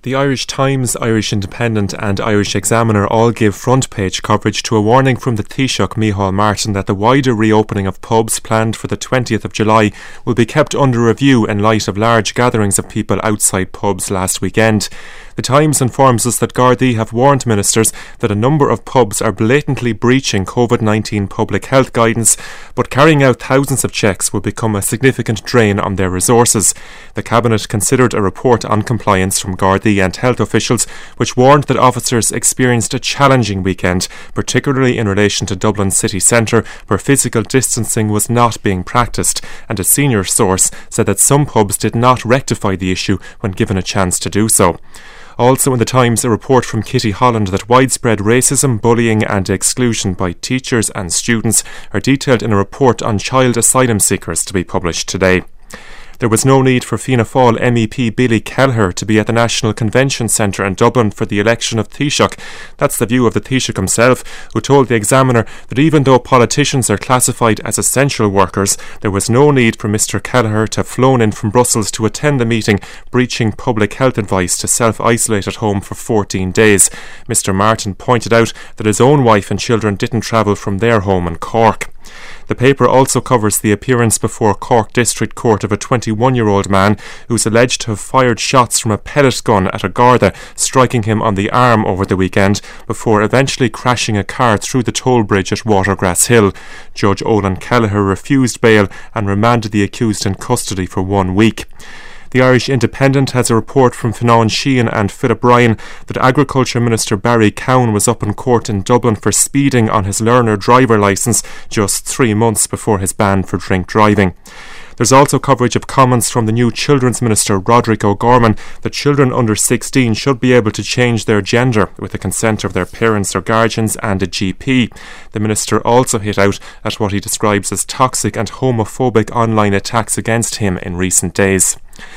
The Irish Times, Irish Independent and Irish Examiner all give front-page coverage to a warning from the Taoiseach Micheál Martin that the wider reopening of pubs planned for the 20th of July will be kept under review in light of large gatherings of people outside pubs last weekend. The Times informs us that Gardaí have warned ministers that a number of pubs are blatantly breaching COVID-19 public health guidance, but carrying out thousands of checks will become a significant drain on their resources. The Cabinet considered a report on compliance from Gardaí and health officials, which warned that officers experienced a challenging weekend, particularly in relation to Dublin city centre, where physical distancing was not being practised, and a senior source said that some pubs did not rectify the issue when given a chance to do so. Also in the Times, a report from Kitty Holland that widespread racism, bullying and exclusion by teachers and students are detailed in a report on child asylum seekers to be published today. There was no need for Fianna Fáil MEP Billy Kelleher to be at the National Convention Centre in Dublin for the election of Taoiseach. That's the view of the Taoiseach himself, who told the Examiner that even though politicians are classified as essential workers, there was no need for Mr Kelleher to have flown in from Brussels to attend the meeting, breaching public health advice to self-isolate at home for 14 days. Mr Martin pointed out that his own wife and children didn't travel from their home in Cork. The paper also covers the appearance before Cork District Court of a 21-year-old man who's alleged to have fired shots from a pellet gun at a Garda, striking him on the arm over the weekend before eventually crashing a car through the toll bridge at Watergrass Hill. Judge Olin Kelleher refused bail and remanded the accused in custody for 1 week. The Irish Independent has a report from Fionnán Sheahan and Philip Ryan that Agriculture Minister Barry Cowan was up in court in Dublin for speeding on his learner driver licence just 3 months before his ban for drink driving. There's also coverage of comments from the new Children's Minister Roderick O'Gorman that children under 16 should be able to change their gender with the consent of their parents or guardians and a GP. The Minister also hit out at what he describes as toxic and homophobic online attacks against him in recent days.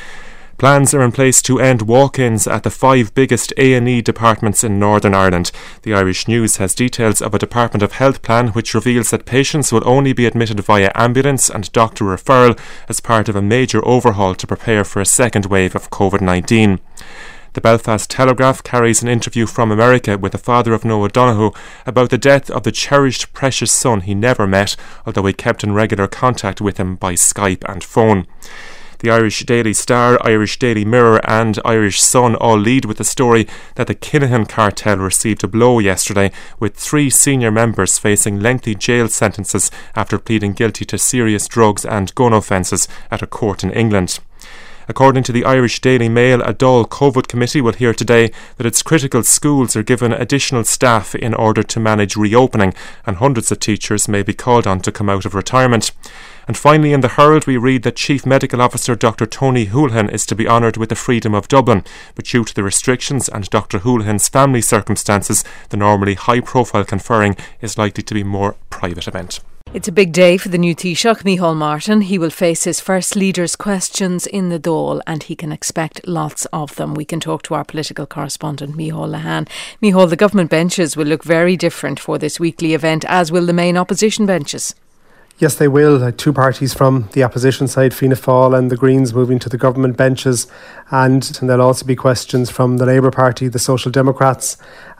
Plans are in place to end walk-ins at the 5 biggest A&E departments in Northern Ireland. The Irish News has details of a Department of Health plan which reveals that patients will only be admitted via ambulance and doctor referral as part of a major overhaul to prepare for a second wave of COVID-19. The Belfast Telegraph carries an interview from America with the father of Noah Donoghue about the death of the cherished precious son he never met, although he kept in regular contact with him by Skype and phone. The Irish Daily Star, Irish Daily Mirror and Irish Sun all lead with the story that the Kinahan cartel received a blow yesterday, with 3 senior members facing lengthy jail sentences after pleading guilty to serious drugs and gun offences at a court in England. According to the Irish Daily Mail, a Dáil COVID committee will hear today that its critical schools are given additional staff in order to manage reopening, and hundreds of teachers may be called on to come out of retirement. And finally, in the Herald, we read that Chief Medical Officer Dr Tony Holohan is to be honoured with the Freedom of Dublin, but due to the restrictions and Dr Holohan's family circumstances, the normally high-profile conferring is likely to be a more private event. It's a big day for the new Taoiseach, Micheál Martin. He will face his first leader's questions in the Dáil, and he can expect lots of them. We can talk to our political correspondent, Micheál Lehane. Micheál, the government benches will look very different for this weekly event, as will the main opposition benches. Yes, they will. 2 parties from the opposition side, Fianna Fáil and the Greens, moving to the government benches. And there'll also be questions from the Labour Party, the Social Democrats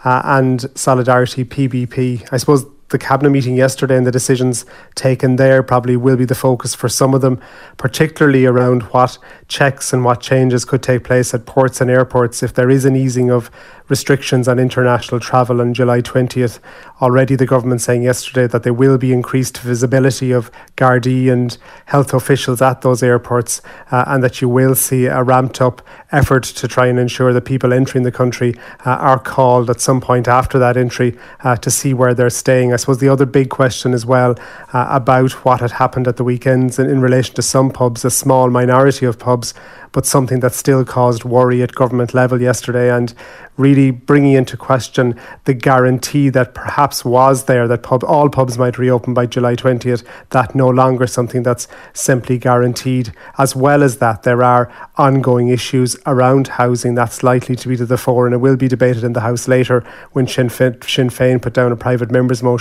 and Solidarity PBP. I suppose the cabinet meeting yesterday and the decisions taken there probably will be the focus for some of them, particularly around what checks and what changes could take place at ports and airports if there is an easing of restrictions on international travel on July 20th. Already the government saying yesterday that there will be increased visibility of Gardaí and health officials at those airports and that you will see a ramped up effort to try and ensure that people entering the country are called at some point after that entry to see where they're staying. I suppose the other big question as well about what had happened at the weekends in relation to some pubs, a small minority of pubs, but something that still caused worry at government level yesterday, and really bringing into question the guarantee that perhaps was there that all pubs might reopen by July 20th, that no longer something that's simply guaranteed. As well as that, there are ongoing issues around housing that's likely to be to the fore, and it will be debated in the House later when Sinn Féin put down a private member's motion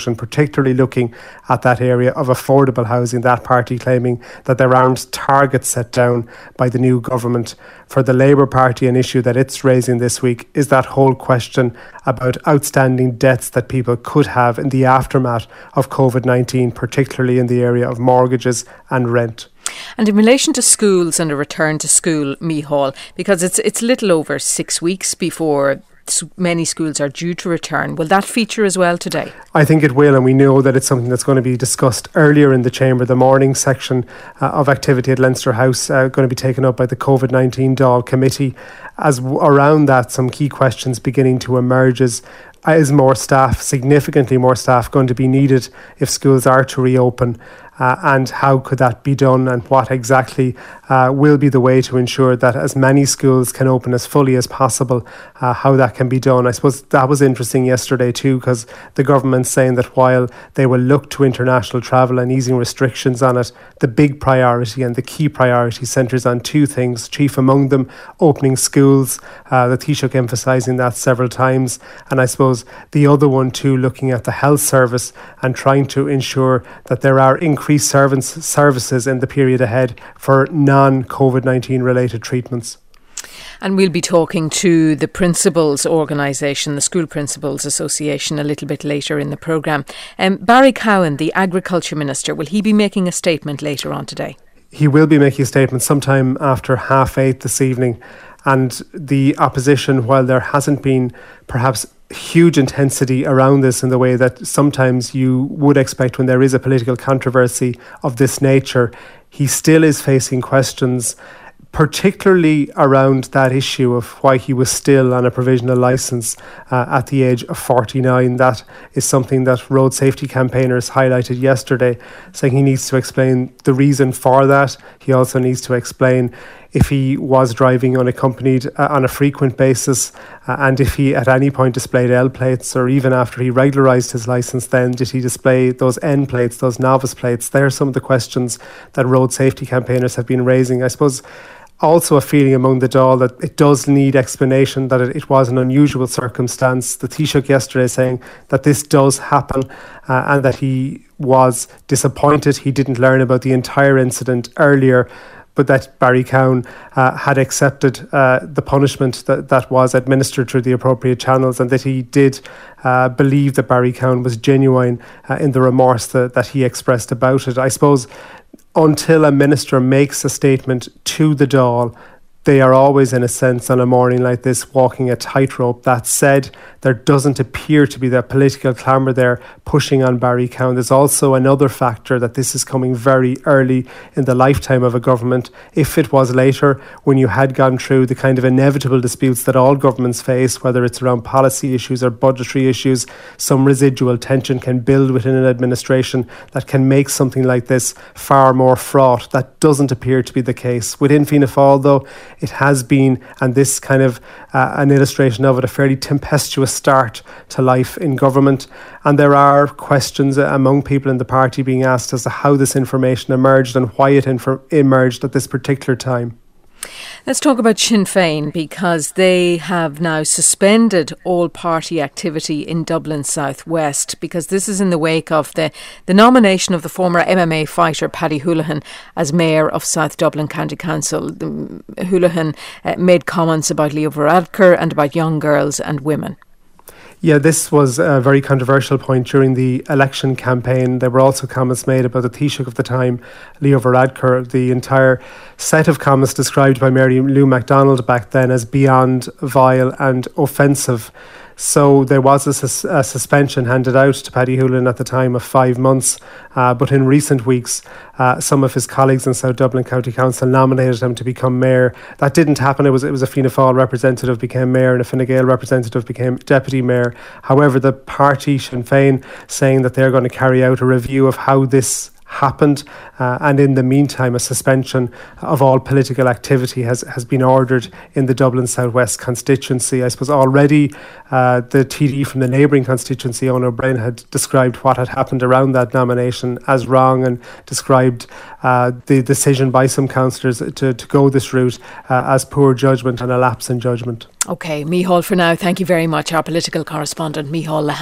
motion, particularly looking at that area of affordable housing, that party claiming that there aren't targets set down by the new government. For the Labour Party, an issue that it's raising this week is that whole question about outstanding debts that people could have in the aftermath of COVID-19, particularly in the area of mortgages and rent. And in relation to schools and a return to school, Micheál, because it's little over 6 weeks before many schools are due to return, will that feature as well today? I think it will, and we know that it's something that's going to be discussed earlier in the chamber. The morning section of activity at Leinster House going to be taken up by the COVID-19 Dáil Committee. As around that, some key questions beginning to emerge is more staff, significantly more staff, going to be needed if schools are to reopen? And how could that be done, and what exactly will be the way to ensure that as many schools can open as fully as possible, how that can be done. I suppose that was interesting yesterday too, because the government's saying that while they will look to international travel and easing restrictions on it, the big priority and the key priority centres on two things, chief among them opening schools, the Taoiseach emphasising that several times, and I suppose the other one too, looking at the health service and trying to ensure that there are increased services in the period ahead for non-COVID-19 related treatments. And we'll be talking to the Principals Organisation, the School Principals Association, a little bit later in the programme. Barry Cowan, the Agriculture Minister, will he be making a statement later on today? He will be making a statement sometime after 8:30 this evening. And the opposition, while there hasn't been perhaps huge intensity around this in the way that sometimes you would expect when there is a political controversy of this nature, he still is facing questions, particularly around that issue of why he was still on a provisional licence at the age of 49. That is something that road safety campaigners highlighted yesterday, saying he needs to explain the reason for that. He also needs to explain if he was driving unaccompanied on a frequent basis, and if he at any point displayed L plates, or even after he regularised his licence, then did he display those N plates, those novice plates? They are some of the questions that road safety campaigners have been raising. I suppose also a feeling among the Dáil that it does need explanation, that it was an unusual circumstance. The Taoiseach yesterday saying that this does happen and that he was disappointed he didn't learn about the entire incident earlier, but that Barry Cowan had accepted the punishment that was administered through the appropriate channels, and that he did believe that Barry Cowan was genuine in the remorse that he expressed about it. I suppose until a minister makes a statement to the Dáil, they are always, in a sense, on a morning like this, walking a tightrope. That said, there doesn't appear to be that political clamour there pushing on Barry Cowan. There's also another factor, that this is coming very early in the lifetime of a government. If it was later, when you had gone through the kind of inevitable disputes that all governments face, whether it's around policy issues or budgetary issues, some residual tension can build within an administration that can make something like this far more fraught. That doesn't appear to be the case. Within Fianna Fáil, though, it has been, and this kind of an illustration of it, a fairly tempestuous start to life in government. And there are questions among people in the party being asked as to how this information emerged and why it emerged at this particular time. Let's talk about Sinn Féin, because they have now suspended all party activity in Dublin South West, because this is in the wake of the nomination of the former MMA fighter Paddy Holohan as Mayor of South Dublin County Council. Holohan made comments about Leo Varadkar and about young girls and women. Yeah, this was a very controversial point during the election campaign. There were also comments made about the Taoiseach of the time, Leo Varadkar. The entire set of comments described by Mary Lou MacDonald back then as beyond vile and offensive. So there was a suspension handed out to Paddy Holohan at the time of 5 months, but in recent weeks some of his colleagues in South Dublin County Council nominated him to become mayor. That didn't happen. It was a Fianna Fáil representative became mayor and a Fine Gael representative became deputy mayor. However, the party Sinn Féin saying that they're going to carry out a review of how this happened, and in the meantime a suspension of all political activity has been ordered in the Dublin South West constituency. I suppose already the TD from the neighbouring constituency, Eoin O'Brien, had described what had happened around that nomination as wrong, and described the decision by some councillors to go this route as poor judgment and a lapse in judgment. OK, Micheál, for now, thank you very much. Our political correspondent Micheál Lehane.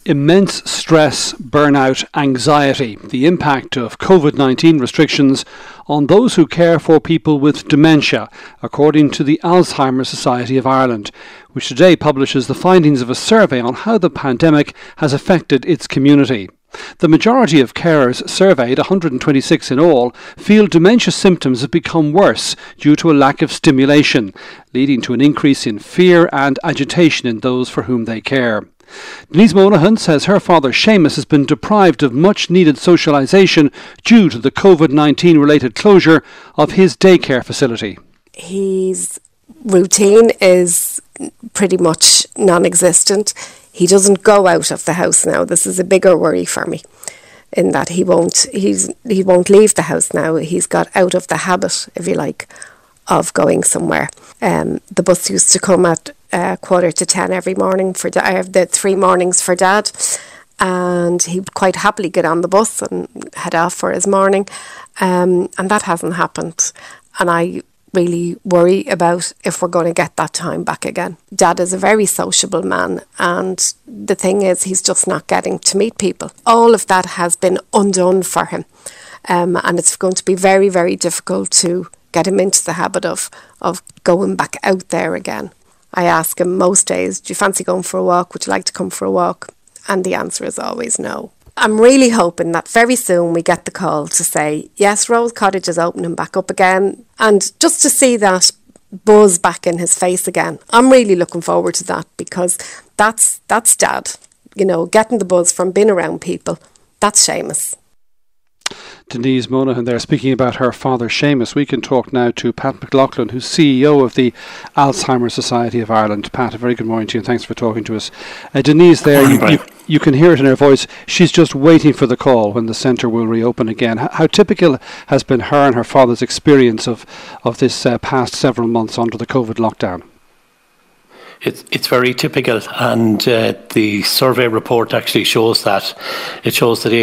immense stress, burnout, anxiety, the impact of COVID-19 restrictions on those who care for people with dementia, according to the Alzheimer's Society of Ireland, which today publishes the findings of a survey on how the pandemic has affected its community. The majority of carers surveyed, 126 in all, feel dementia symptoms have become worse due to a lack of stimulation, leading to an increase in fear and agitation in those for whom they care. Denise Monaghan says her father Seamus has been deprived of much needed socialisation due to the COVID-19 related closure of his daycare facility. His routine is pretty much non-existent. He doesn't go out of the house now. This is a bigger worry for me, in that he won't leave the house now. He's got out of the habit, if you like, of going somewhere. The bus used to come at 9:45 every morning for the 3 mornings for Dad, and he'd quite happily get on the bus and head off for his morning, and that hasn't happened. And I really worry about if we're going to get that time back again. Dad is a very sociable man, and the thing is, he's just not getting to meet people. All of that has been undone for him, and it's going to be very, very difficult to get him into the habit of going back out there again. I ask him most days, do you fancy going for a walk? Would you like to come for a walk? And the answer is always no. I'm really hoping that very soon we get the call to say, yes, Rose Cottage is opening back up again, and just to see that buzz back in his face again. I'm really looking forward to that, because that's Dad, getting the buzz from being around people. That's Seamus. Denise Monaghan there speaking about her father Seamus. We can talk now to Pat McLaughlin, who's CEO of the Alzheimer's Society of Ireland. Pat, a very good morning to you and thanks for talking to us. Denise there, you can hear it in her voice. She's just waiting for the call when the centre will reopen again. How typical has been her and her father's experience of this past several months under the COVID lockdown? It's very typical, and the survey report actually shows that. It shows that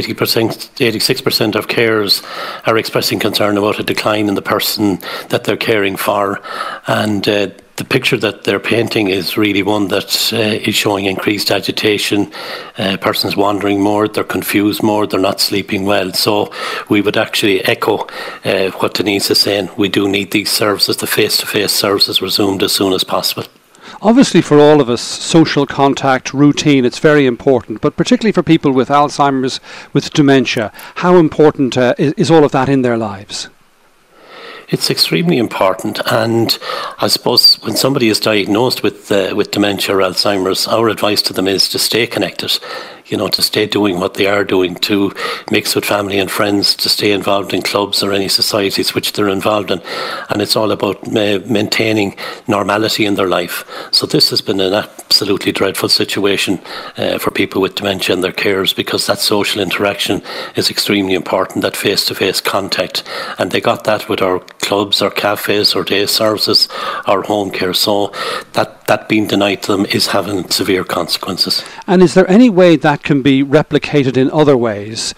86% of carers are expressing concern about a decline in the person that they're caring for, and the picture that they're painting is really one that is showing increased agitation. Persons wandering more, they're confused more, they're not sleeping well. So we would actually echo what Denise is saying. We do need these services, the face-to-face services, resumed as soon as possible. Obviously, for all of us, social contact, routine, it's very important, but particularly for people with Alzheimer's, with dementia, how important is all of that in their lives? It's extremely important, and I suppose when somebody is diagnosed with dementia or Alzheimer's, our advice to them is to stay connected, to stay doing what they are doing, to mix with family and friends, to stay involved in clubs or any societies which they're involved in, and it's all about maintaining normality in their life. So this has been an absolutely dreadful situation for people with dementia and their carers, because that social interaction is extremely important, that face-to-face contact, and they got that with our clubs, our cafes, our day services, our home care. So that being denied to them is having severe consequences. And is there any way that can be replicated in other ways,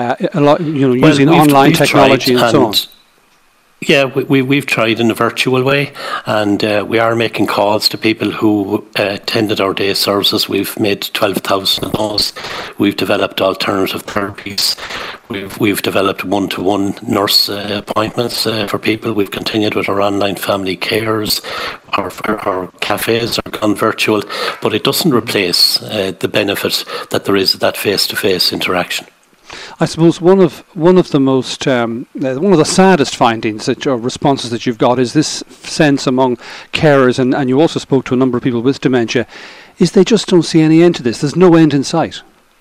using online technology and so on? Yeah, we've tried in a virtual way, and we are making calls to people who attended our day services. We've made 12,000 of those. We've developed alternative therapies. We've developed one-to-one nurse appointments for people. We've continued with our online family carers. Our cafes are gone virtual, but it doesn't replace the benefit that there is of that face-to-face interaction. I suppose one of the most one of the saddest findings or responses that you've got is this sense among carers, and you also spoke to a number of people with dementia, is they just don't see any end to this. There's no end in sight.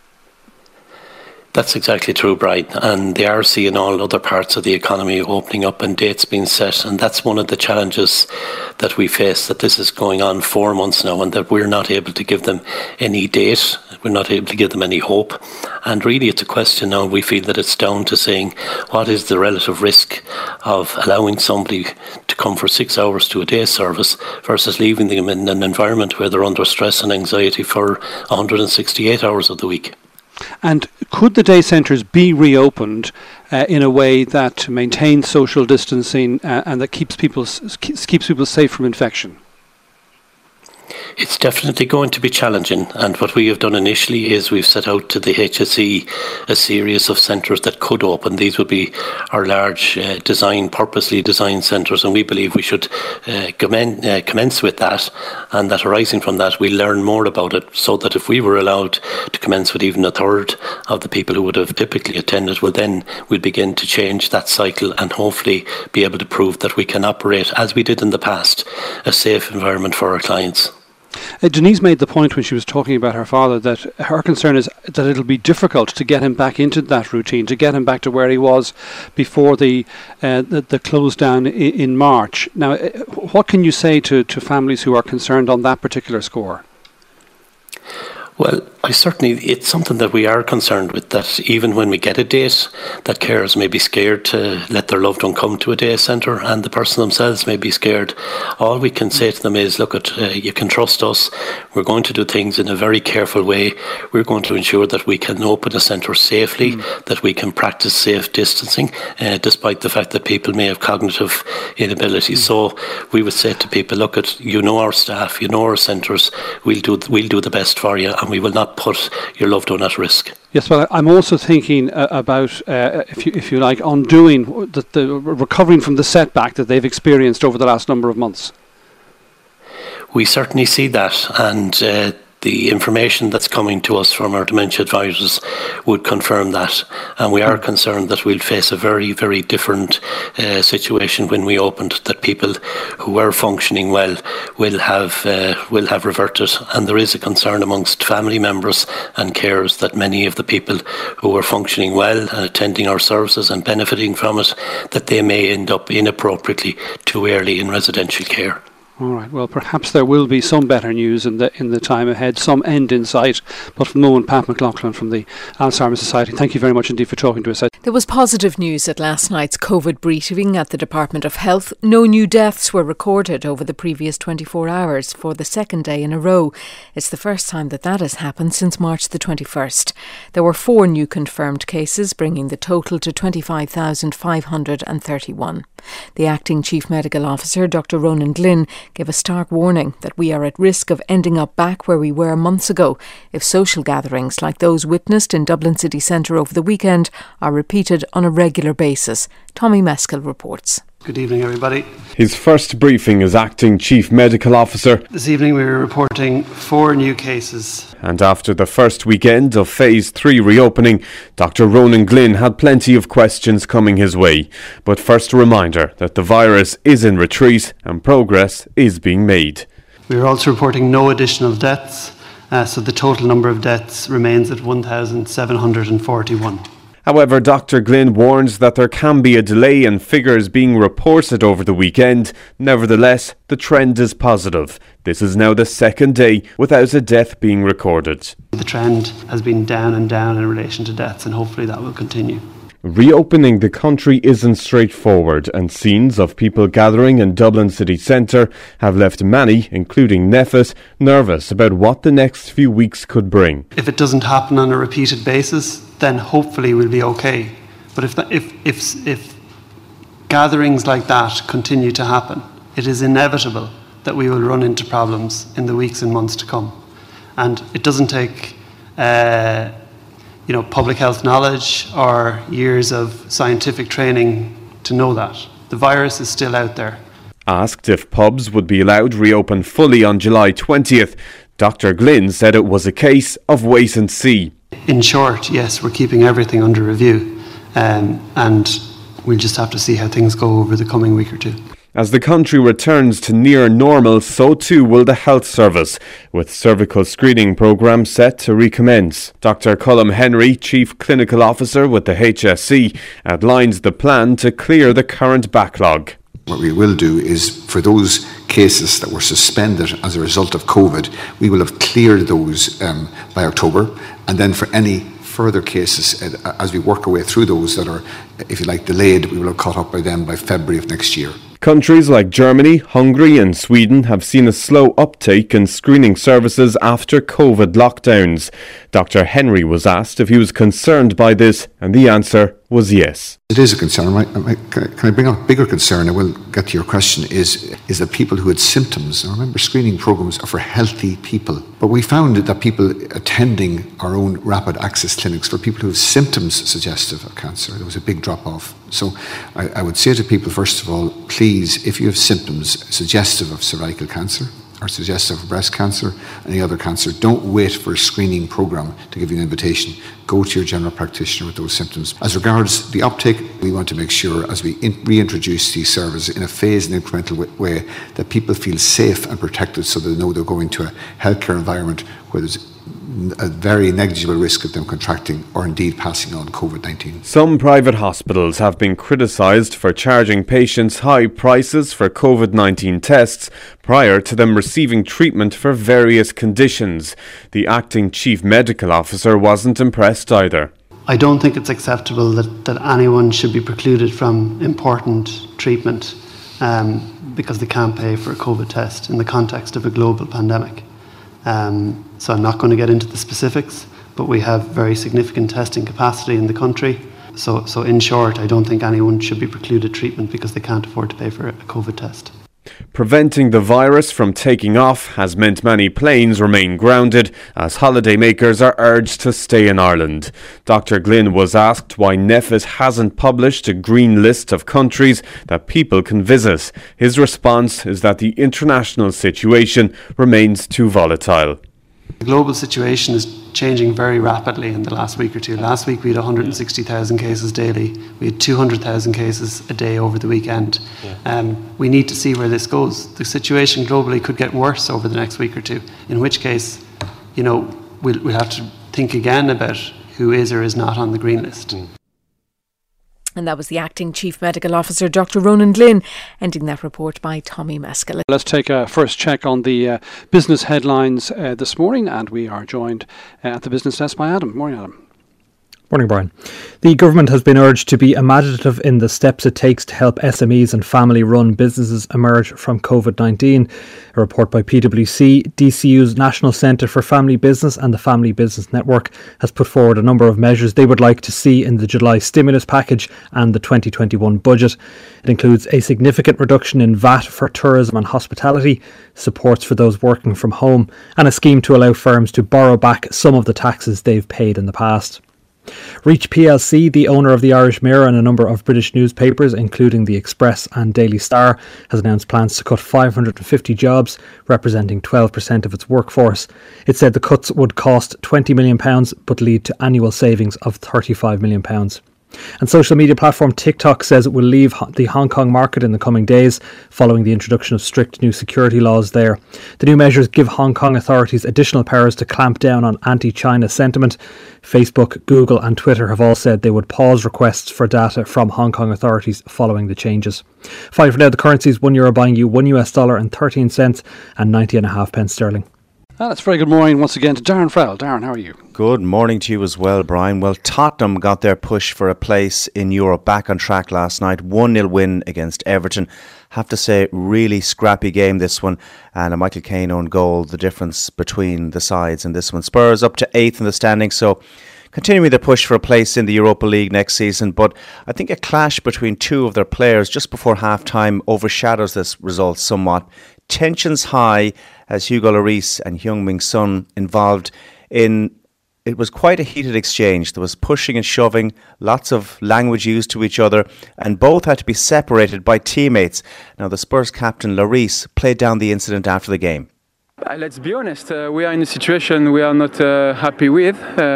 That's exactly true, Brian, and they are seeing all other parts of the economy opening up and dates being set, and that's one of the challenges that we face, that this is going on 4 months now and that we're not able to give them any date, we're not able to give them any hope, and really it's a question now, we feel that it's down to saying what is the relative risk of allowing somebody to come for 6 hours to a day service versus leaving them in an environment where they're under stress and anxiety for 168 hours of the week. And could the day centres be reopened in a way that maintains social distancing and that keeps people safe from infection? It's definitely going to be challenging, and what we have done initially is we've set out to the HSE a series of centres that could open. These would be our large purposely designed centres, and we believe we should commence with that, and that arising from that we'll learn more about it, so that if we were allowed to commence with even a third of the people who would have typically attended, well then we'll begin to change that cycle and hopefully be able to prove that we can operate, as we did in the past, a safe environment for our clients. Denise made the point when she was talking about her father that her concern is that it'll be difficult to get him back into that routine, to get him back to where he was before the close down in March. Now, what can you say to families who are concerned on that particular score? Well, it's something that we are concerned with, that even when we get a date, that carers may be scared to let their loved one come to a day centre, and the person themselves may be scared. All we can say to them is, look, you can trust us. We're going to do things in a very careful way. We're going to ensure that we can open a centre safely, that we can practice safe distancing, despite the fact that people may have cognitive inability. So we would say to people, look, our staff, our centres, we'll do the best for you, and we will not put your loved one at risk. Yes, well, I'm also thinking about, if you like, undoing the recovering from the setback that they've experienced over the last number of months. We certainly see that, and the information that's coming to us from our dementia advisors would confirm that, and we are concerned that we'll face a very, very different situation when we opened, that people who were functioning well will have reverted, and there is a concern amongst family members and carers that many of the people who were functioning well and attending our services and benefiting from it, that they may end up inappropriately too early in residential care. All right. Well, perhaps there will be some better news in the time ahead, some end in sight. But from the moment, Pat McLaughlin from the Alzheimer's Society, thank you very much indeed for talking to us. There was positive news at last night's COVID briefing at the Department of Health. No new deaths were recorded over the previous 24 hours for the second day in a row. It's the first time that has happened since March the 21st. There were 4 new confirmed cases, bringing the total to 25,531. The Acting Chief Medical Officer, Dr. Ronan Glynn, gave a stark warning that we are at risk of ending up back where we were months ago if social gatherings like those witnessed in Dublin City Centre over the weekend are repeated on a regular basis. Tommy Meskell reports. Good evening, everybody. His first briefing as Acting Chief Medical Officer. This evening we were reporting 4 new cases. And after the first weekend of Phase 3 reopening, Dr. Ronan Glynn had plenty of questions coming his way. But first a reminder that the virus is in retreat and progress is being made. We are also reporting no additional deaths, so the total number of deaths remains at 1,741. However, Dr. Glynn warns that there can be a delay in figures being reported over the weekend. Nevertheless, the trend is positive. This is now the second day without a death being recorded. The trend has been down and down in relation to deaths, and hopefully that will continue. Reopening the country isn't straightforward, and scenes of people gathering in Dublin City Centre have left many, including Neffet, nervous about what the next few weeks could bring. If it doesn't happen on a repeated basis, then hopefully we'll be okay. But if gatherings like that continue to happen, it is inevitable that we will run into problems in the weeks and months to come. And it doesn't take public health knowledge or years of scientific training to know that. The virus is still out there. Asked if pubs would be allowed reopen fully on July 20th, Dr. Glynn said it was a case of wait and see. In short, yes, we're keeping everything under review, and we'll just have to see how things go over the coming week or two. As the country returns to near normal, so too will the health service, with cervical screening programmes set to recommence. Dr. Colm Henry, Chief Clinical Officer with the HSE, outlines the plan to clear the current backlog. What we will do is, for those cases that were suspended as a result of COVID, we will have cleared those by October, and then for any further cases, as we work our way through those that are, if you like, delayed, we will have caught up by them by February of next year. Countries like Germany, Hungary and Sweden have seen a slow uptake in screening services after COVID lockdowns. Dr. Henry was asked if he was concerned by this, and the answer was yes. It is a concern. Can I bring up a bigger concern? I will get to your question. Is that people who had symptoms? And remember, screening programs are for healthy people. But we found that people attending our own rapid access clinics for people who have symptoms suggestive of cancer, there was a big drop off. So I would say to people, first of all, please, if you have symptoms suggestive of cervical cancer, or suggestive of breast cancer, any other cancer, don't wait for a screening programme to give you an invitation. Go to your general practitioner with those symptoms. As regards the uptake, we want to make sure, as we reintroduce these services in a phased and incremental way, that people feel safe and protected so they know they're going to a healthcare environment where there's a very negligible risk of them contracting or indeed passing on COVID-19. Some private hospitals have been criticised for charging patients high prices for COVID-19 tests prior to them receiving treatment for various conditions. The acting chief medical officer wasn't impressed either. I don't think it's acceptable that anyone should be precluded from important treatment because they can't pay for a COVID test in the context of a global pandemic. So I'm not going to get into the specifics, but we have very significant testing capacity in the country. So in short, I don't think anyone should be precluded treatment because they can't afford to pay for a COVID test. Preventing the virus from taking off has meant many planes remain grounded as holidaymakers are urged to stay in Ireland. Dr. Glynn was asked why NPHET hasn't published a green list of countries that people can visit. His response is that the international situation remains too volatile. The global situation is changing very rapidly in the last week or two. Last week we had 160,000 cases daily. We had 200,000 cases a day over the weekend. We need to see where this goes. The situation globally could get worse over the next week or two, in which case, we'll have to think again about who is or is not on the green list. And that was the Acting Chief Medical Officer, Dr. Ronan Glynn, ending that report by Tommy Mescal. Let's take a first check on the business headlines this morning, and we are joined at the business desk by Adam. Morning, Adam. Morning, Brian. The government has been urged to be imaginative in the steps it takes to help SMEs and family-run businesses emerge from COVID-19. A report by PwC, DCU's National Centre for Family Business and the Family Business Network has put forward a number of measures they would like to see in the July stimulus package and the 2021 budget. It includes a significant reduction in VAT for tourism and hospitality, supports for those working from home, and a scheme to allow firms to borrow back some of the taxes they've paid in the past. Reach plc, the owner of the Irish Mirror and a number of British newspapers, including the Express and Daily Star, has announced plans to cut 550 jobs, representing 12% of its workforce. It said the cuts would cost £20 million but lead to annual savings of £35 million. And social media platform TikTok says it will leave the Hong Kong market in the coming days following the introduction of strict new security laws there. The new measures give Hong Kong authorities additional powers to clamp down on anti-China sentiment. Facebook, Google and Twitter have all said they would pause requests for data from Hong Kong authorities following the changes. Finally, for now, the currencies: €1 buying you $1 and 13 cents and 90.5 pence sterling. That's very good morning once again to Darren Farrell. Darren, how are you? Good morning to you as well, Brian. Well, Tottenham got their push for a place in Europe back on track last night. 1-0 win against Everton. Have to say, really scrappy game this one. And a Michael Caine own goal, the difference between the sides in this one. Spurs up to 8th in the standings, so continuing the push for a place in the Europa League next season. But I think a clash between two of their players just before half-time overshadows this result somewhat. Tensions high as Hugo Lloris and Heung-min Son involved in... It was quite a heated exchange. There was pushing and shoving, lots of language used to each other, and both had to be separated by teammates. Now, the Spurs captain, Lloris, played down the incident after the game. Let's be honest, we are in a situation we are not happy with.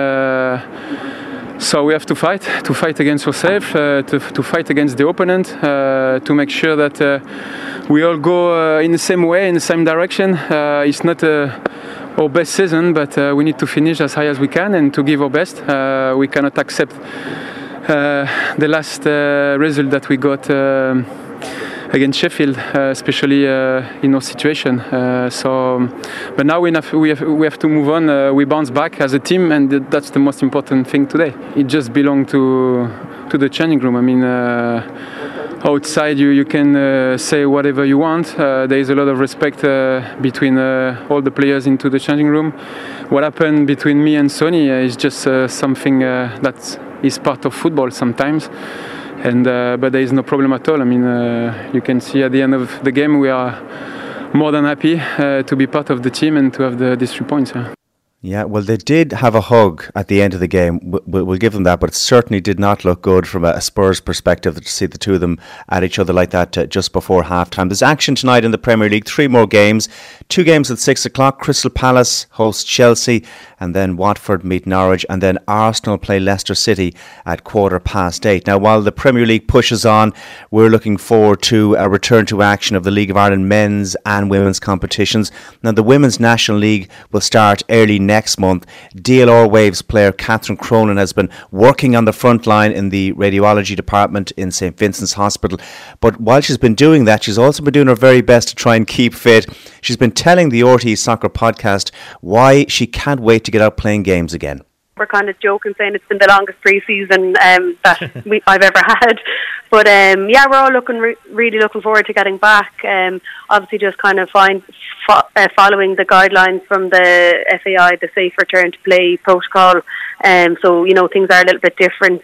So we have to fight against ourselves, to fight against the opponent, to make sure that we all go in the same way, in the same direction. It's not our best season, but we need to finish as high as we can and to give our best. We cannot accept the last result that we got against Sheffield, especially in our situation. But now we have to move on. We bounce back as a team, and that's the most important thing today. It just belongs to the changing room. I mean, outside you can say whatever you want. There is a lot of respect between all the players into the changing room. What happened between me and Sonny is just something that is part of football sometimes. And but there is no problem at all. I mean, you can see at the end of the game we are more than happy to be part of the team and to have these 3 points. Yeah, well, they did have a hug at the end of the game. We'll give them that, but it certainly did not look good from a Spurs perspective to see the two of them at each other like that just before half-time. There's action tonight in the Premier League, 3 more games. 2 games at 6 o'clock. Crystal Palace host Chelsea, and then Watford meet Norwich, and then Arsenal play Leicester City at 8:15. Now, while the Premier League pushes on, we're looking forward to a return to action of the League of Ireland men's and women's competitions. Now, the Women's National League will start early next month. DLR Waves player Catherine Cronin has been working on the front line in the radiology department in St Vincent's Hospital. But while she's been doing that, she's also been doing her very best to try and keep fit. She's been telling the RTÉ Soccer podcast why she can't wait to get out playing games again. We're kind of joking, saying it's been the longest pre-season that I've ever had. But yeah, we're all really looking forward to getting back. Obviously, just kind of following the guidelines from the FAI, the Safe Return to Play protocol. So, you know, things are a little bit different.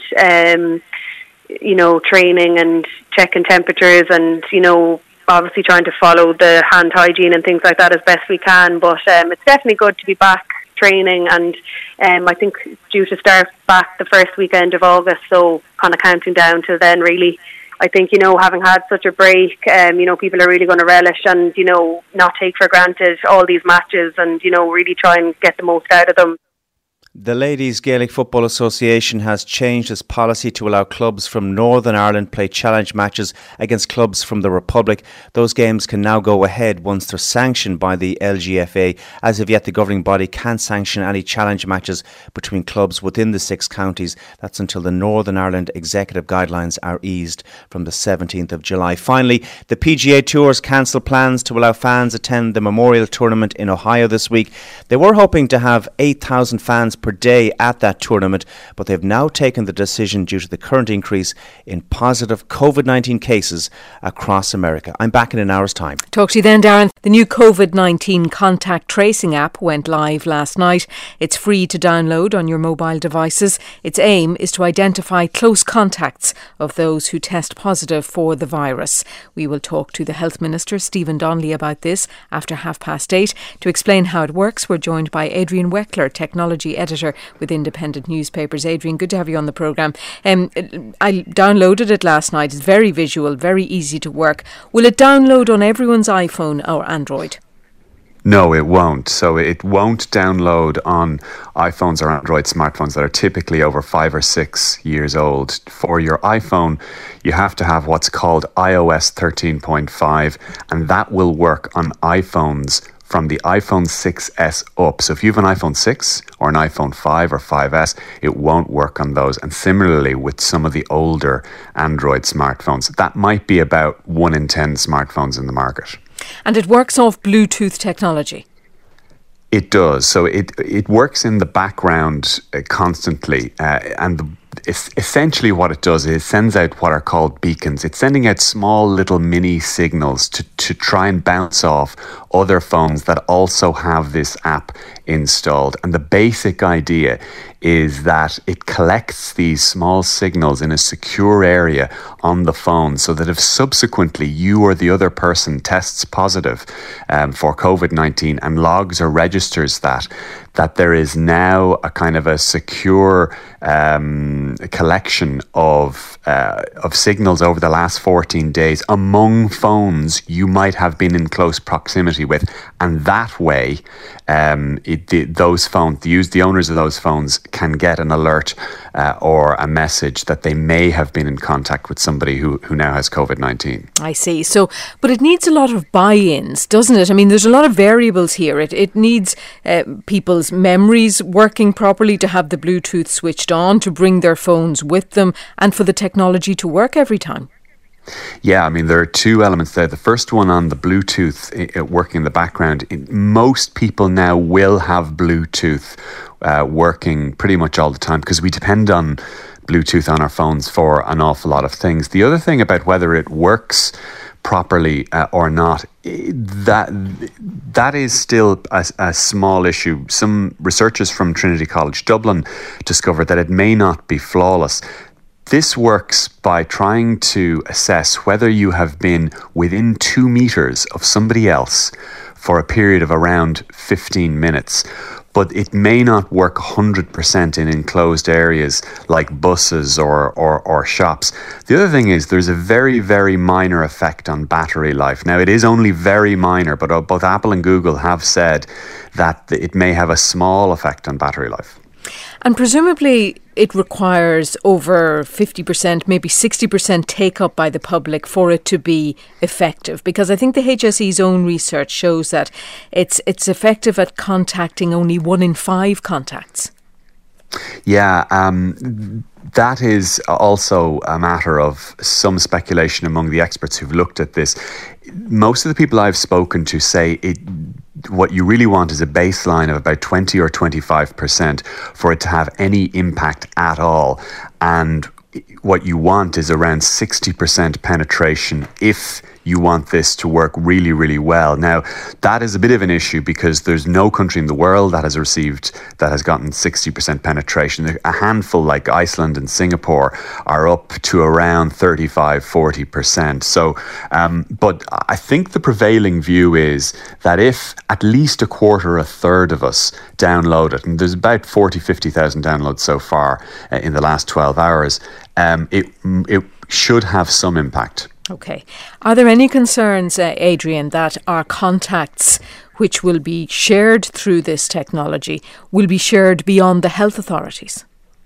You know, training and checking temperatures and, you know, obviously trying to follow the hand hygiene and things like that as best we can. But it's definitely good to be back training, and I think it's due to start back the first weekend of August, so kind of counting down till then really. I think, you know, having had such a break, you know, people are really going to relish and, you know, not take for granted all these matches and, you know, really try and get the most out of them. The Ladies Gaelic Football Association has changed its policy to allow clubs from Northern Ireland play challenge matches against clubs from the Republic. Those games can now go ahead once they're sanctioned by the LGFA. As of yet, the governing body can't sanction any challenge matches between clubs within the 6 counties. That's until the Northern Ireland executive guidelines are eased from the 17th of July. Finally, the PGA Tour's cancelled plans to allow fans attend the Memorial Tournament in Ohio this week. They were hoping to have 8,000 fans per day at that tournament, but they've now taken the decision due to the current increase in positive COVID-19 cases across America. I'm back in an hour's time. Talk to you then, Darren. The new COVID-19 contact tracing app went live last night. It's free to download on your mobile devices. Its aim is to identify close contacts of those who test positive for the virus. We will talk to the Health Minister, Stephen Donnelly, about this after 8:30. To explain how it works, we're joined by Adrian Weckler, Technology Editor with Independent Newspapers. Adrian, good to have you on the programme. I downloaded it last night. It's very visual, very easy to work. Will it download on everyone's iPhone or Android? No, it won't. So it won't download on iPhones or Android smartphones that are typically over 5 or 6 years old. For your iPhone, you have to have what's called iOS 13.5, and that will work on iPhones from the iPhone 6S up. So if you have an iPhone 6 or an iPhone 5 or 5S, it won't work on those. And similarly with some of the older Android smartphones, that might be about 1 in 10 smartphones in the market. And it works off Bluetooth technology? It does. So it works in the background constantly, and essentially what it does is sends out what are called beacons. It's sending out small little mini signals to try and bounce off other phones that also have this app installed. And the basic idea is that it collects these small signals in a secure area on the phone, so that if subsequently you or the other person tests positive for COVID-19 and logs or registers that there is now a kind of a secure collection of signals over the last 14 days among phones you might have been in close proximity with, and that way those phones, the owners of those phones can get an alert or a message that they may have been in contact with somebody who now has COVID-19. I see. So, but it needs a lot of buy-ins, doesn't it? I mean, there's a lot of variables here. It needs people's memories working properly, to have the Bluetooth switched on, to bring their phones with them, and for the technology to work every time. Yeah, I mean, there are 2 elements there. The first one on the Bluetooth working in the background. Most people now will have Bluetooth working pretty much all the time, because we depend on Bluetooth on our phones for an awful lot of things. The other thing about whether it works properly or not, that is still a small issue. Some researchers from Trinity College Dublin discovered that it may not be flawless. This works by trying to assess whether you have been within 2 meters of somebody else for a period of around 15 minutes. But it may not work 100% in enclosed areas like buses or shops. The other thing is there's a very, very minor effect on battery life. Now, it is only very minor, but both Apple and Google have said that it may have a small effect on battery life. And presumably it requires over 50%, maybe 60% take-up by the public for it to be effective. Because I think the HSE's own research shows that it's effective at contacting only 1 in 5 contacts. Yeah, that is also a matter of some speculation among the experts who've looked at this. Most of the people I've spoken to say what you really want is a baseline of about 20 or 25% for it to have any impact at all. And what you want is around 60% penetration if you want this to work really, really well. Now, that is a bit of an issue because there's no country in the world that has gotten 60% penetration. A handful like Iceland and Singapore are up to around 35-40%. So, but I think the prevailing view is that if at least a quarter, a third of us download it, and there's about 40,000-50,000 downloads so far in the last 12 hours, it should have some impact. Okay. Are there any concerns, Adrian, that our contacts which will be shared through this technology will be shared beyond the health authorities?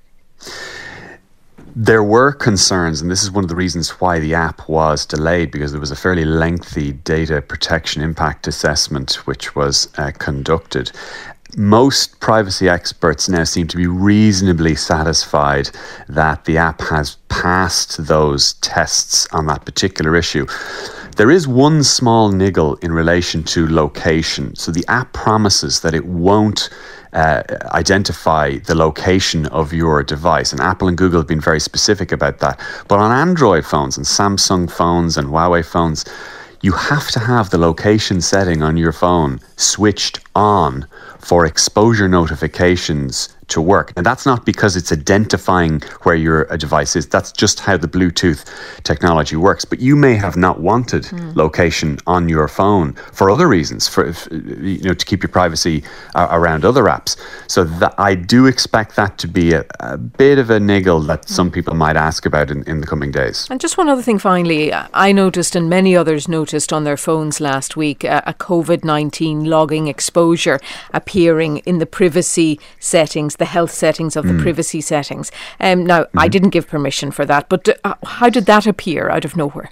There were concerns, and this is one of the reasons why the app was delayed, because there was a fairly lengthy data protection impact assessment which was conducted. Most privacy experts now seem to be reasonably satisfied that the app has passed those tests on that particular issue. There is one small niggle in relation to location. So the app promises that it won't identify the location of your device, and Apple and Google have been very specific about that. But on Android phones and Samsung phones and Huawei phones, you have to have the location setting on your phone switched on for exposure notifications to work. And that's not because it's identifying where your device is. That's just how the Bluetooth technology works. But you may have not wanted location on your phone for other reasons, to keep your privacy around other apps. So I do expect that to be a bit of a niggle that some people might ask about in the coming days. And just one other thing finally, I noticed and many others noticed on their phones last week a COVID-19 logging exposure appearing in the privacy settings, the health settings of the privacy settings. Now, I didn't give permission for that, but how did that appear out of nowhere?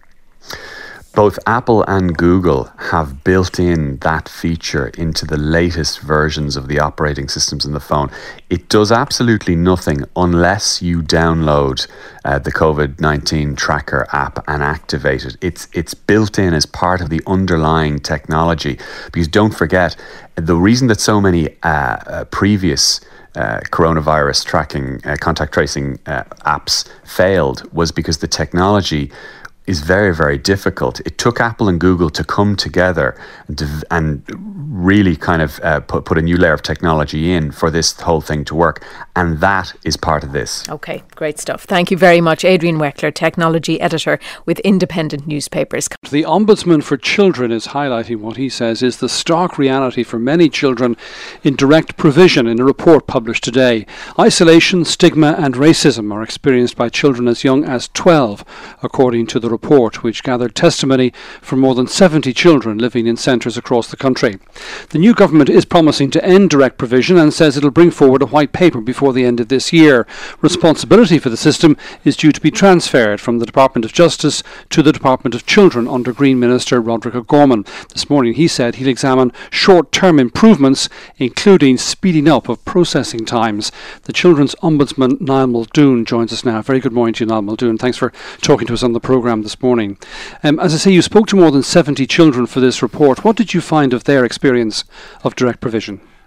Both Apple and Google have built in that feature into the latest versions of the operating systems in the phone. It does absolutely nothing unless you download the COVID-19 tracker app and activate it. It's built in as part of the underlying technology. Because don't forget, the reason that so many previous coronavirus tracking, contact tracing apps failed was because the technology is very, very difficult. It took Apple and Google to come together and really kind of put a new layer of technology in for this whole thing to work. And that is part of this. Okay, great stuff. Thank you very much. Adrian Weckler, technology editor with Independent Newspapers. The Ombudsman for Children is highlighting what he says is the stark reality for many children in direct provision in a report published today. Isolation, stigma and racism are experienced by children as young as 12, according to the report, which gathered testimony from more than 70 children living in centres across the country. The new government is promising to end direct provision and says it'll bring forward a white paper before the end of this year. Responsibility for the system is due to be transferred from the Department of Justice to the Department of Children under Green Minister Roderick O'Gorman. This morning he said he'll examine short-term improvements, including speeding up of processing times. The Children's Ombudsman Niall Muldoon joins us now. Very good morning to you, Niall Muldoon. Thanks for talking to us on the programme this morning. As I say, you spoke to more than 70 children for this report. What did you find of their experience of direct provision?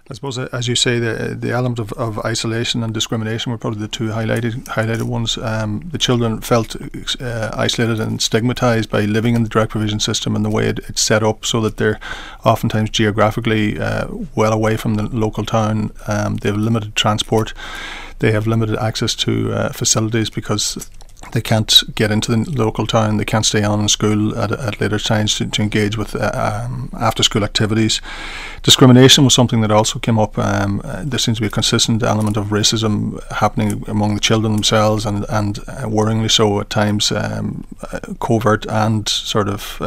I suppose, as you say, the element of isolation and discrimination were probably the two highlighted ones. The children felt isolated and stigmatised by living in the direct provision system and the way it's set up, so that they're oftentimes geographically well away from the local town. They have limited transport. They have limited access to facilities because they can't get into the local town. They can't stay on in school at later times to engage with after-school activities. Discrimination was something that also came up. There seems to be a consistent element of racism happening among the children themselves, and worryingly so at times, covert and sort of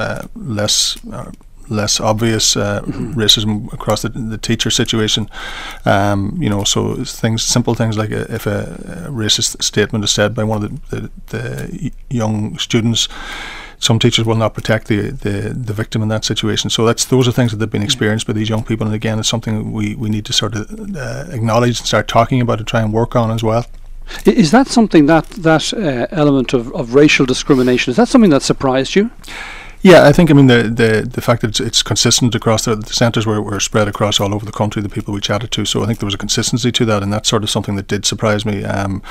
less obvious racism across the teacher situation. So simple things like if a racist statement is said by one of the young students, some teachers will not protect the victim in that situation. So those are things that have been experienced by these young people, and again, it's something we need to sort of acknowledge and start talking about and try and work on as well. Is that something, that element of racial discrimination, is that something that surprised you? Yeah, I think, the fact that it's consistent across the centres were spread across all over the country, the people we chatted to, so I think there was a consistency to that, and that's sort of something that did surprise me.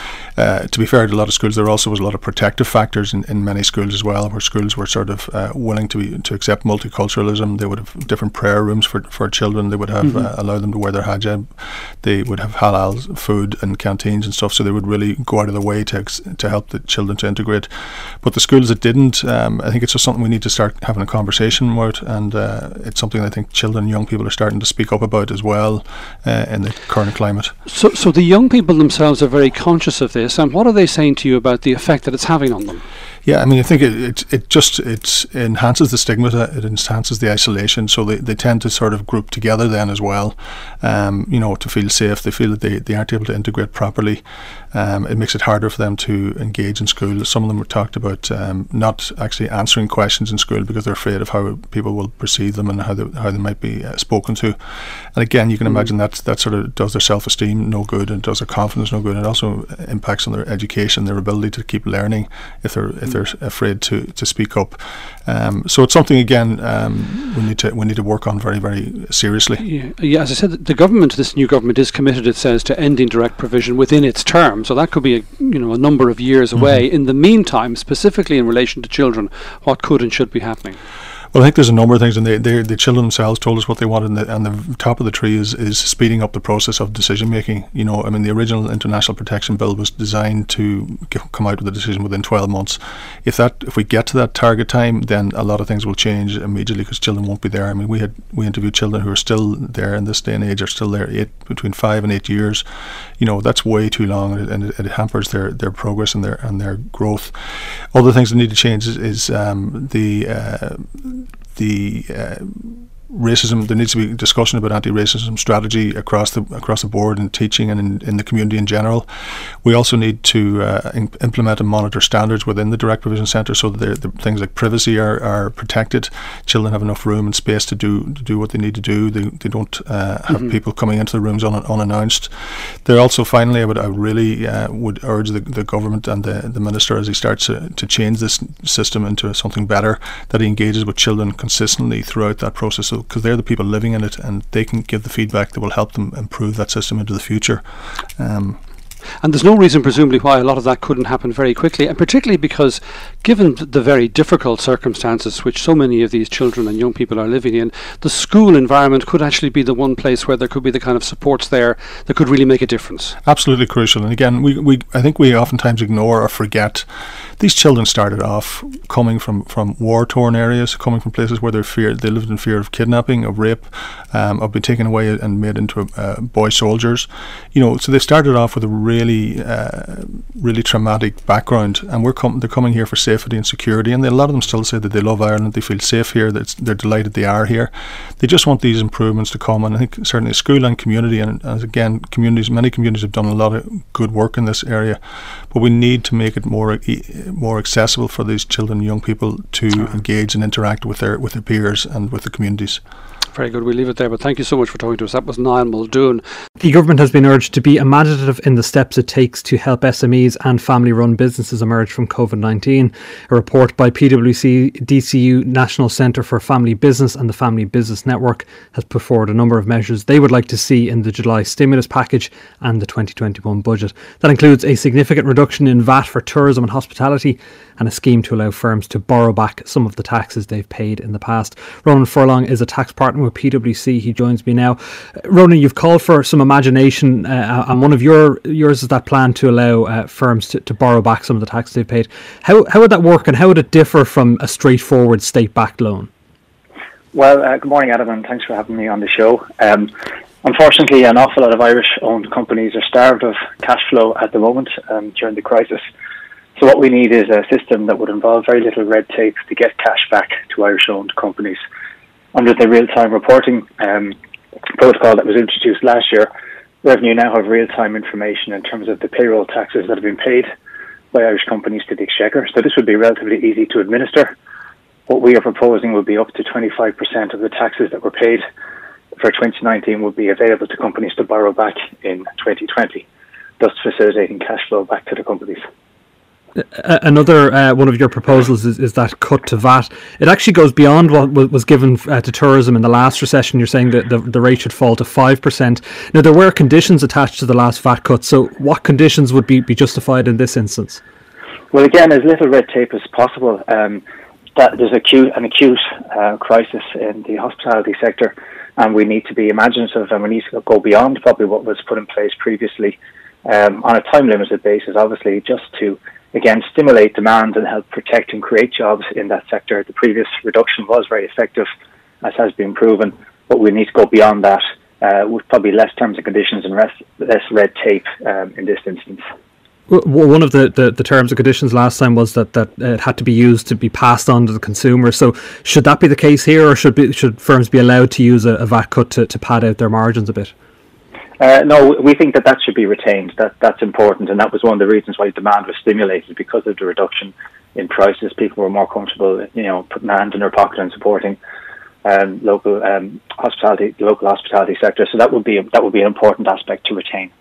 To be fair to a lot of schools, there also was a lot of protective factors in many schools as well, where schools were sort of willing to accept multiculturalism. They would have different prayer rooms for children. They would have allow them to wear their hijab. They would have halal food in canteens and stuff, so they would really go out of their way to help the children to integrate. But the schools that didn't, I think it's just something we need to start having a conversation about, and it's something I think children and young people are starting to speak up about as well in the current climate. So the young people themselves are very conscious of this, and what are they saying to you about the effect that it's having on them? Yeah, I think it enhances the stigma, it enhances the isolation, so they tend to sort of group together then as well, to feel safe. They feel that they aren't able to integrate properly. It makes it harder for them to engage in school. Some of them were talked about not actually answering questions in school because they're afraid of how people will perceive them and how they might be spoken to. And again, you can imagine that sort of does their self-esteem no good, and does their confidence no good. It also impacts on their education, their ability to keep learning if they're afraid to speak up. So it's something, again, we need to work on very, very seriously. Yeah. As I said, this new government is committed, it says, to ending direct provision within its term. So that could be a number of years away. In the meantime, specifically in relation to children, what could and should be happening? Well, I think there's a number of things, and the children themselves told us what they wanted, and the top of the tree is speeding up the process of decision making. The original International Protection Bill was designed to come out with a decision within 12 months. If we get to that target time, then a lot of things will change immediately because children won't be there. We interviewed children who are still there in this day and age, are still there between 5 and 8 years. That's way too long, and it hampers their progress and their growth. Other things that need to change is the racism. There needs to be discussion about anti-racism strategy across the board in teaching and in the community in general. We also need to implement and monitor standards within the direct provision centre so that the things like privacy are protected. Children have enough room and space to do what they need to do. They don't have people coming into the rooms unannounced. There also, finally, I would really would urge the government and the minister, as he starts to change this system into something better, that he engages with children consistently throughout that process, because they're the people living in it, and they can give the feedback that will help them improve that system into the future. And there's no reason, presumably, why a lot of that couldn't happen very quickly, and particularly because, given the very difficult circumstances which so many of these children and young people are living in, the school environment could actually be the one place where there could be the kind of supports there that could really make a difference. Absolutely crucial. And again, I think we oftentimes ignore or forget these children started off coming from war-torn areas, coming from places where they lived in fear of kidnapping, of rape, of being taken away and made into boy soldiers. So they started off with a really traumatic background, and they're coming here for safety and security, and a lot of them still say that they love Ireland, they feel safe here, that they're delighted they are here. They just want these improvements to come, and I think certainly school and community, and again, many communities have done a lot of good work in this area, but we need to make it more accessible for these children and young people to engage and interact with their peers and with the communities. Very good. We'll leave it there. But thank you so much for talking to us. That was Niall Muldoon. The government has been urged to be imaginative in the steps it takes to help SMEs and family-run businesses emerge from COVID-19. A report by PwC, DCU National Centre for Family Business and the Family Business Network has put forward a number of measures they would like to see in the July stimulus package and the 2021 budget. That includes a significant reduction in VAT for tourism and hospitality and a scheme to allow firms to borrow back some of the taxes they've paid in the past. Ronan Furlong is a tax partner with PwC. He joins me now. Ronan, you've called for some imagination, and one of yours is that plan to allow firms to borrow back some of the tax they've paid. How would that work, and how would it differ from a straightforward state-backed loan? Well, good morning, Adam, and thanks for having me on the show. Unfortunately, an awful lot of Irish-owned companies are starved of cash flow at the moment during the crisis. So what we need is a system that would involve very little red tape to get cash back to Irish-owned companies. Under the real-time reporting protocol that was introduced last year, Revenue now have real-time information in terms of the payroll taxes that have been paid by Irish companies to the Exchequer. So this would be relatively easy to administer. What we are proposing would be up to 25% of the taxes that were paid for 2019 would be available to companies to borrow back in 2020, thus facilitating cash flow back to the companies. Another one of your proposals is that cut to VAT. It actually goes beyond what was given to tourism in the last recession. You're saying that the rate should fall to 5%. Now, there were conditions attached to the last VAT cut, so what conditions would be justified in this instance? Well, again, as little red tape as possible. That there's an acute crisis in the hospitality sector, and we need to be imaginative, and we need to go beyond probably what was put in place previously on a time-limited basis, obviously, just to again stimulate demand and help protect and create jobs in that sector. The previous reduction was very effective, as has been proven, but we need to go beyond that with probably less terms and conditions and less red tape in this instance. One of the terms and conditions last time was that it had to be used to be passed on to the consumer. So should that be the case here, or should firms be allowed to use a VAT cut to pad out their margins a bit? No, we think that should be retained. That's important, and that was one of the reasons why demand was stimulated, because of the reduction in prices. People were more comfortable, putting a hand in their pocket and supporting local hospitality sector. So that would be an important aspect to retain.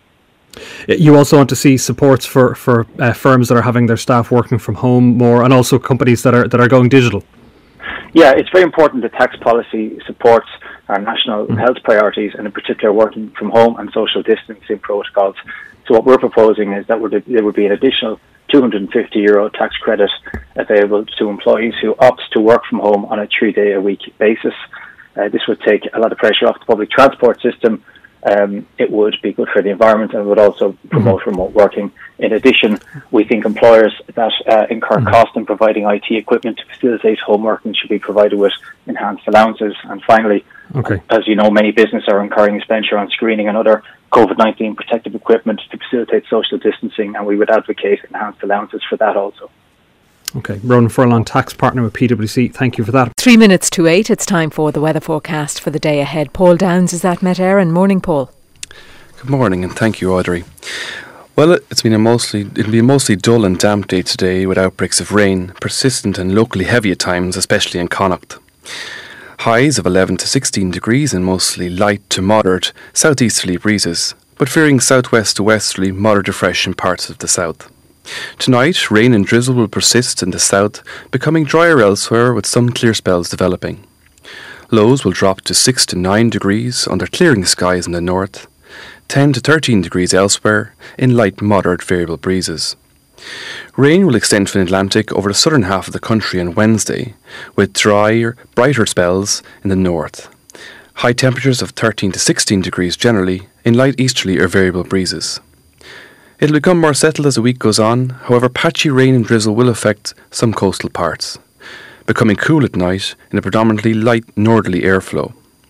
You also want to see supports for firms that are having their staff working from home more, and also companies that are going digital. Yeah, it's very important that tax policy supports our national health priorities, and in particular working from home and social distancing protocols. So what we're proposing is that there would be an additional €250 tax credit available to employees who opt to work from home on a 3-day-a-week basis. This would take a lot of pressure off the public transport system. It would be good for the environment, and would also promote remote working. In addition, we think employers that incur cost in providing IT equipment to facilitate home working should be provided with enhanced allowances. And finally, as you know, many businesses are incurring expenditure on screening and other COVID-19 protective equipment to facilitate social distancing, and we would advocate enhanced allowances for that also. Okay, Ronan Furlong, tax partner with PwC. Thank you for that. 3 minutes to 8. It's time for the weather forecast for the day ahead. Paul Downs is at Met Éireann. Morning, Paul. Good morning, and thank you, Audrey. Well, it'll be a mostly dull and damp day today, with outbreaks of rain, persistent and locally heavy at times, especially in Connacht. Highs of 11 to 16 degrees and mostly light to moderate southeasterly breezes, but veering southwest to westerly moderate to fresh in parts of the south. Tonight, rain and drizzle will persist in the south, becoming drier elsewhere with some clear spells developing. Lows will drop to 6 to 9 degrees under clearing skies in the north, 10 to 13 degrees elsewhere in light moderate variable breezes. Rain will extend from the Atlantic over the southern half of the country on Wednesday, with drier, brighter spells in the north. High temperatures of 13 to 16 degrees generally in light easterly or variable breezes. It'll become more settled as the week goes on, however patchy rain and drizzle will affect some coastal parts, becoming cool at night in a predominantly light northerly airflow.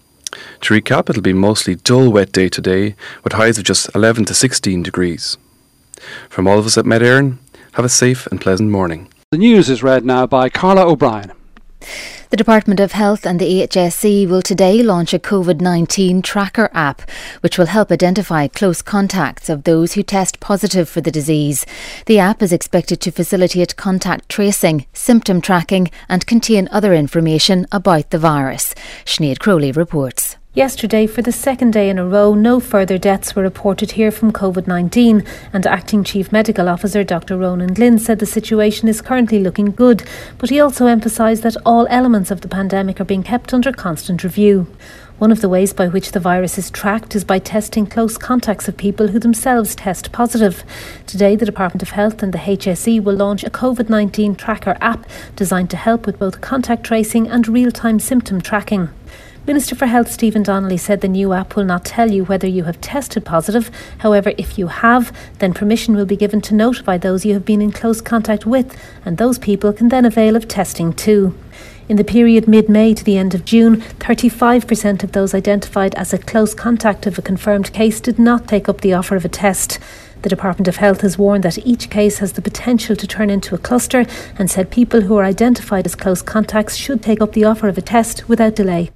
To recap, it'll be a mostly dull wet day today, with highs of just 11 to 16 degrees. From all of us at Met Éireann, have a safe and pleasant morning. The news is read now by Carla O'Brien. The Department of Health and the HSE will today launch a COVID-19 tracker app, which will help identify close contacts of those who test positive for the disease. The app is expected to facilitate contact tracing, symptom tracking and contain other information about the virus. Sinead Crowley reports. Yesterday, for the second day in a row, no further deaths were reported here from COVID-19, and Acting Chief Medical Officer Dr Ronan Glynn said the situation is currently looking good, but he also emphasised that all elements of the pandemic are being kept under constant review. One of the ways by which the virus is tracked is by testing close contacts of people who themselves test positive. Today, the Department of Health and the HSE will launch a COVID-19 tracker app designed to help with both contact tracing and real-time symptom tracking. Minister for Health Stephen Donnelly said the new app will not tell you whether you have tested positive. However, if you have, then permission will be given to notify those you have been in close contact with, and those people can then avail of testing too. In the period mid-May to the end of June, 35% of those identified as a close contact of a confirmed case did not take up the offer of a test. The Department of Health has warned that each case has the potential to turn into a cluster and said people who are identified as close contacts should take up the offer of a test without delay.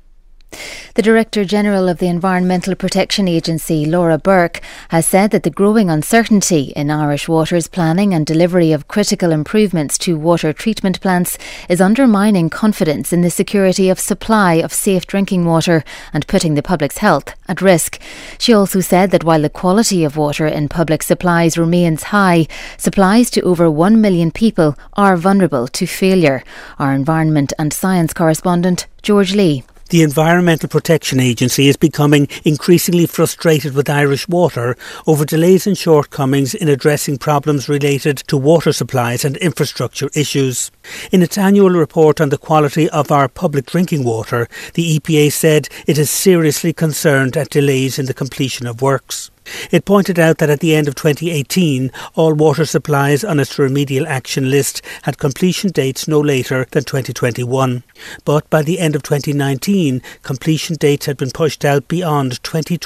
The Director General of the Environmental Protection Agency, Laura Burke, has said that the growing uncertainty in Irish Water's planning and delivery of critical improvements to water treatment plants is undermining confidence in the security of supply of safe drinking water and putting the public's health at risk. She also said that while the quality of water in public supplies remains high, supplies to over 1 million people are vulnerable to failure. Our Environment and Science correspondent, George Lee. The Environmental Protection Agency is becoming increasingly frustrated with Irish Water over delays and shortcomings in addressing problems related to water supplies and infrastructure issues. In its annual report on the quality of our public drinking water, the EPA said it is seriously concerned at delays in the completion of works. It pointed out that at the end of 2018, all water supplies on its remedial action list had completion dates no later than 2021. But by the end of 2019, completion dates had been pushed out beyond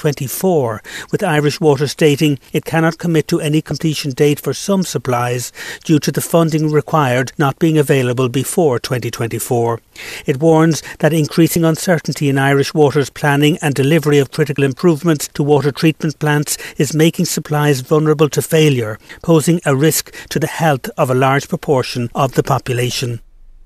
2024, with Irish Water stating it cannot commit to any completion date for some supplies due to the funding required not being available before 2024. It warns that increasing uncertainty in Irish Water's planning and delivery of critical improvements to water treatment plants is making supplies vulnerable to failure, posing a risk to the health of a large proportion of the population.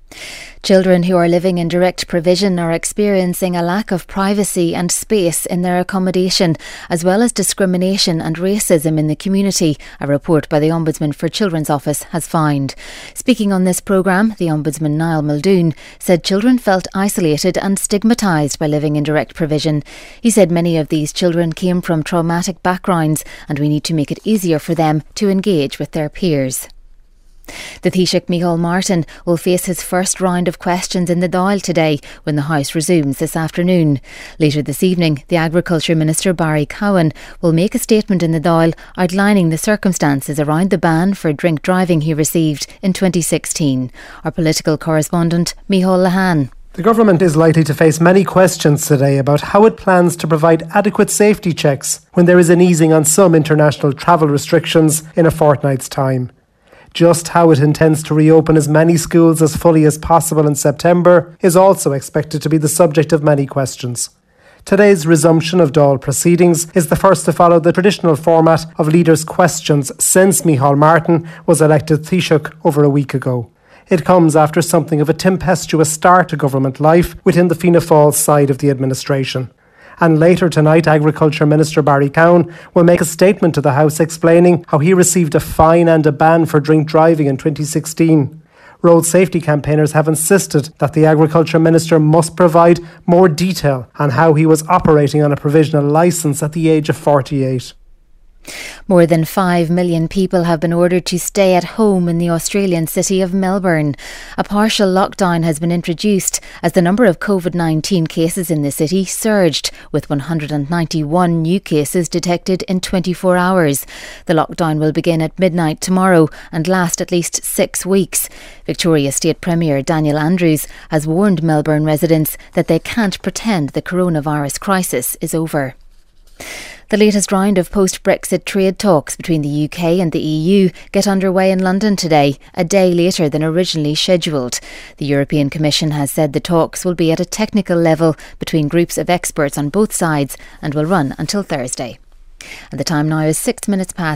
Children who are living in direct provision are experiencing a lack of privacy and space in their accommodation, as well as discrimination and racism in the community, a report by the Ombudsman for Children's Office has found. Speaking on this programme, the Ombudsman Niall Muldoon said children felt isolated and stigmatised by living in direct provision. He said many of these children came from traumatic backgrounds and we need to make it easier for them to engage with their peers. The Taoiseach Micheál Martin will face his first round of questions in the Dáil today when the House resumes this afternoon. Later this evening, the Agriculture Minister Barry Cowan will make a statement in the Dáil outlining the circumstances around the ban for drink driving he received in 2016. Our political correspondent, Micheál Lehane. The government is likely to face many questions today about how it plans to provide adequate safety checks when there is an easing on some international travel restrictions in a fortnight's time. Just how it intends to reopen as many schools as fully as possible in September is also expected to be the subject of many questions. Today's resumption of Dáil proceedings is the first to follow the traditional format of leaders' questions since Micheál Martin was elected Taoiseach over a week ago. It comes after something of a tempestuous start to government life within the Fianna Fáil side of the administration. And later tonight, Agriculture Minister Barry Cowan will make a statement to the House explaining how he received a fine and a ban for drink driving in 2016. Road safety campaigners have insisted that the Agriculture Minister must provide more detail on how he was operating on a provisional licence at the age of 48. More than 5 million people have been ordered to stay at home in the Australian city of Melbourne. A partial lockdown has been introduced as the number of COVID-19 cases in the city surged, with 191 new cases detected in 24 hours. The lockdown will begin at midnight tomorrow and last at least 6 weeks. Victoria State Premier Daniel Andrews has warned Melbourne residents that they can't pretend the coronavirus crisis is over. The latest round of post-Brexit trade talks between the UK and the EU get underway in London today, a day later than originally scheduled. The European Commission has said the talks will be at a technical level between groups of experts on both sides and will run until Thursday. And the time now is 8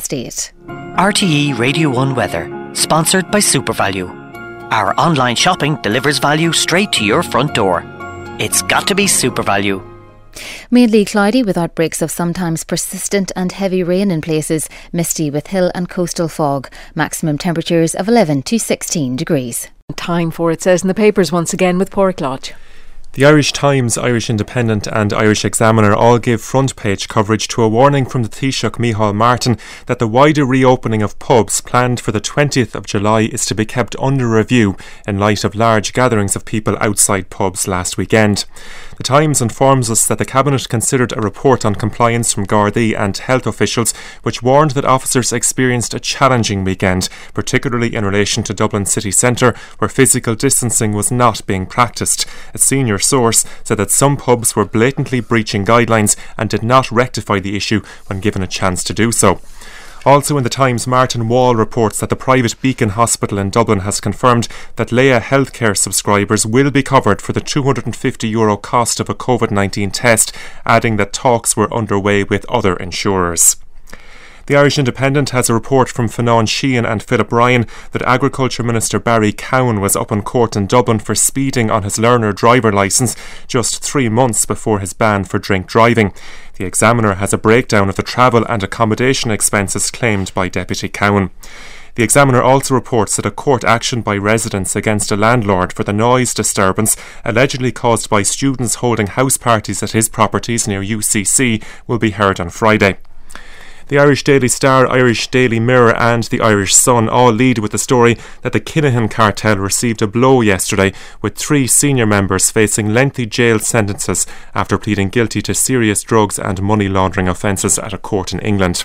RTE Radio 1 weather, sponsored by SuperValue. Our online shopping delivers value straight to your front door. It's got to be SuperValue. Mainly cloudy with outbreaks of sometimes persistent and heavy rain in places, misty with hill and coastal fog. Maximum temperatures of 11 to 16 degrees. Time for It Says in the Papers once again with Porrick Lodge. The Irish Times, Irish Independent and Irish Examiner all gave front page coverage to a warning from the Taoiseach Micheál Martin that the wider reopening of pubs planned for the 20th of July is to be kept under review in light of large gatherings of people outside pubs last weekend. The Times informs us that the Cabinet considered a report on compliance from Gardaí and health officials which warned that officers experienced a challenging weekend, particularly in relation to Dublin city centre where physical distancing was not being practised. A senior source said that some pubs were blatantly breaching guidelines and did not rectify the issue when given a chance to do so. Also in the Times, Martin Wall reports that the private Beacon Hospital in Dublin has confirmed that Leia healthcare subscribers will be covered for the €250 cost of a COVID-19 test, adding that talks were underway with other insurers. The Irish Independent has a report from Fionnán Sheahan and Philip Ryan that Agriculture Minister Barry Cowan was up in court in Dublin for speeding on his learner driver licence just 3 months before his ban for drink driving. The Examiner has a breakdown of the travel and accommodation expenses claimed by Deputy Cowan. The Examiner also reports that a court action by residents against a landlord for the noise disturbance allegedly caused by students holding house parties at his properties near UCC will be heard on Friday. The Irish Daily Star, Irish Daily Mirror and the Irish Sun all lead with the story that the Kinahan cartel received a blow yesterday, with 3 senior members facing lengthy jail sentences after pleading guilty to serious drugs and money laundering offences at a court in England.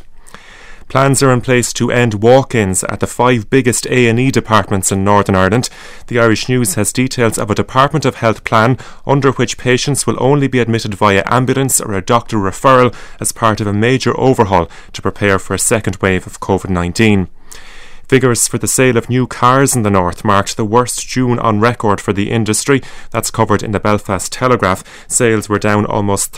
Plans are in place to end walk-ins at the 5 biggest A&E departments in Northern Ireland. The Irish News has details of a Department of Health plan under which patients will only be admitted via ambulance or a doctor referral as part of a major overhaul to prepare for a second wave of COVID-19. Figures for the sale of new cars in the north marked the worst June on record for the industry. That's covered in the Belfast Telegraph. Sales were down almost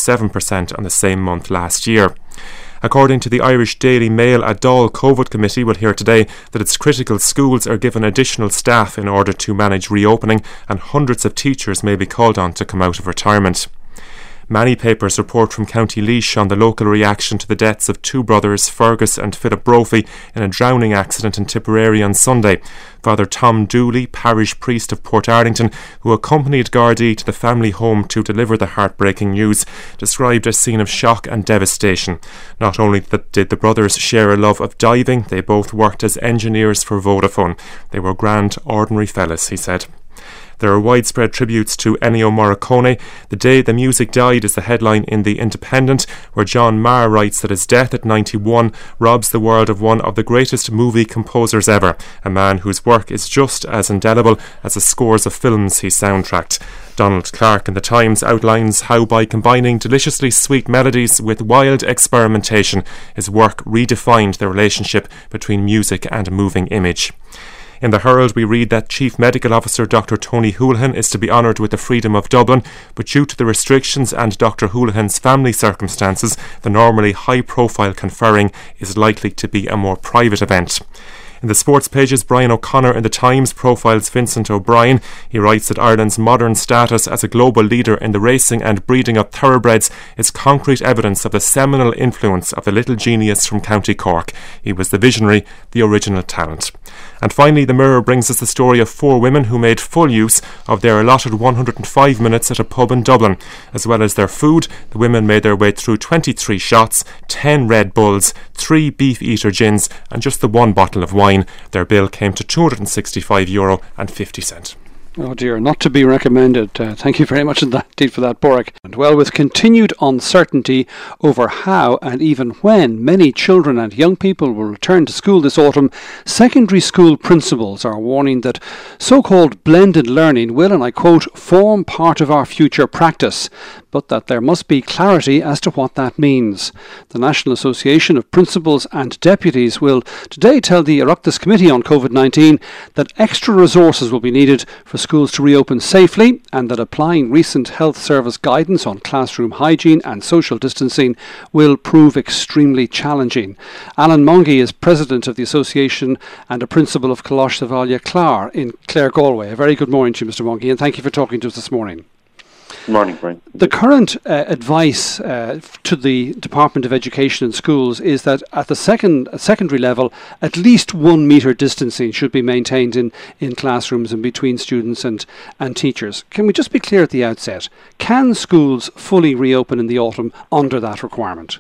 37% on the same month last year. According to the Irish Daily Mail, a Dáil COVID committee will hear today that its critical schools are given additional staff in order to manage reopening, and hundreds of teachers may be called on to come out of retirement. Many papers report from County Laois on the local reaction to the deaths of 2 brothers, Fergus and Philip Brophy, in a drowning accident in Tipperary on Sunday. Father Tom Dooley, parish priest of Portarlington, who accompanied Gardaí to the family home to deliver the heartbreaking news, described a scene of shock and devastation. Not only did the brothers share a love of diving, they both worked as engineers for Vodafone. They were grand, ordinary fellas, he said. There are widespread tributes to Ennio Morricone. The Day the Music Died is the headline in The Independent, where John Marr writes that his death at 91 robs the world of one of the greatest movie composers ever, a man whose work is just as indelible as the scores of films he soundtracked. Donald Clark in The Times outlines how by combining deliciously sweet melodies with wild experimentation, his work redefined the relationship between music and moving image. In the Herald we read that Chief Medical Officer Dr Tony Houlihan is to be honoured with the Freedom of Dublin, but due to the restrictions and Dr Houlihan's family circumstances, the normally high-profile conferring is likely to be a more private event. In the sports pages, Brian O'Connor in The Times profiles Vincent O'Brien. He writes that Ireland's modern status as a global leader in the racing and breeding of thoroughbreds is concrete evidence of the seminal influence of the little genius from County Cork. He was the visionary, the original talent. And finally, the Mirror brings us the story of 4 women who made full use of their allotted 105 minutes at a pub in Dublin. As well as their food, the women made their way through 23 shots, 10 Red Bulls, 3 Beef Eater gins and just the 1 bottle of wine. Their bill came to €265.50. Oh dear, not to be recommended. Thank you very much indeed for that, Porrick. And well, with continued uncertainty over how and even when many children and young people will return to school this autumn, secondary school principals are warning that so-called blended learning will, and I quote, form part of our future practice. but that there must be clarity as to what that means. The National Association of Principals and Deputies will today tell the Oireachtas Committee on COVID-19 that extra resources will be needed for schools to reopen safely, and that applying recent health service guidance on classroom hygiene and social distancing will prove extremely challenging. Alan Mongie is president of the association and a principal of Coláiste Bhaile Clár in Clare, Galway. A very good morning to you, Mr. Mongie, and thank you for talking to us this morning. Good morning, Brian. The current advice to the Department of Education and schools is that at the secondary level, at least 1 metre distancing should be maintained in classrooms and between students and teachers. Can we just be clear at the outset? Can schools fully reopen in the autumn under that requirement?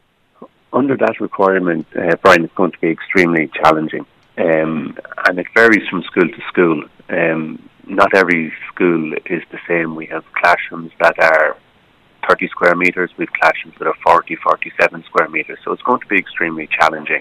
Under that requirement, Brian, it's going to be extremely challenging. And it varies from school to school. Not every school is the same. We have classrooms that are 30 square metres, we have classrooms that are 40, 47 square metres, so it's going to be extremely challenging.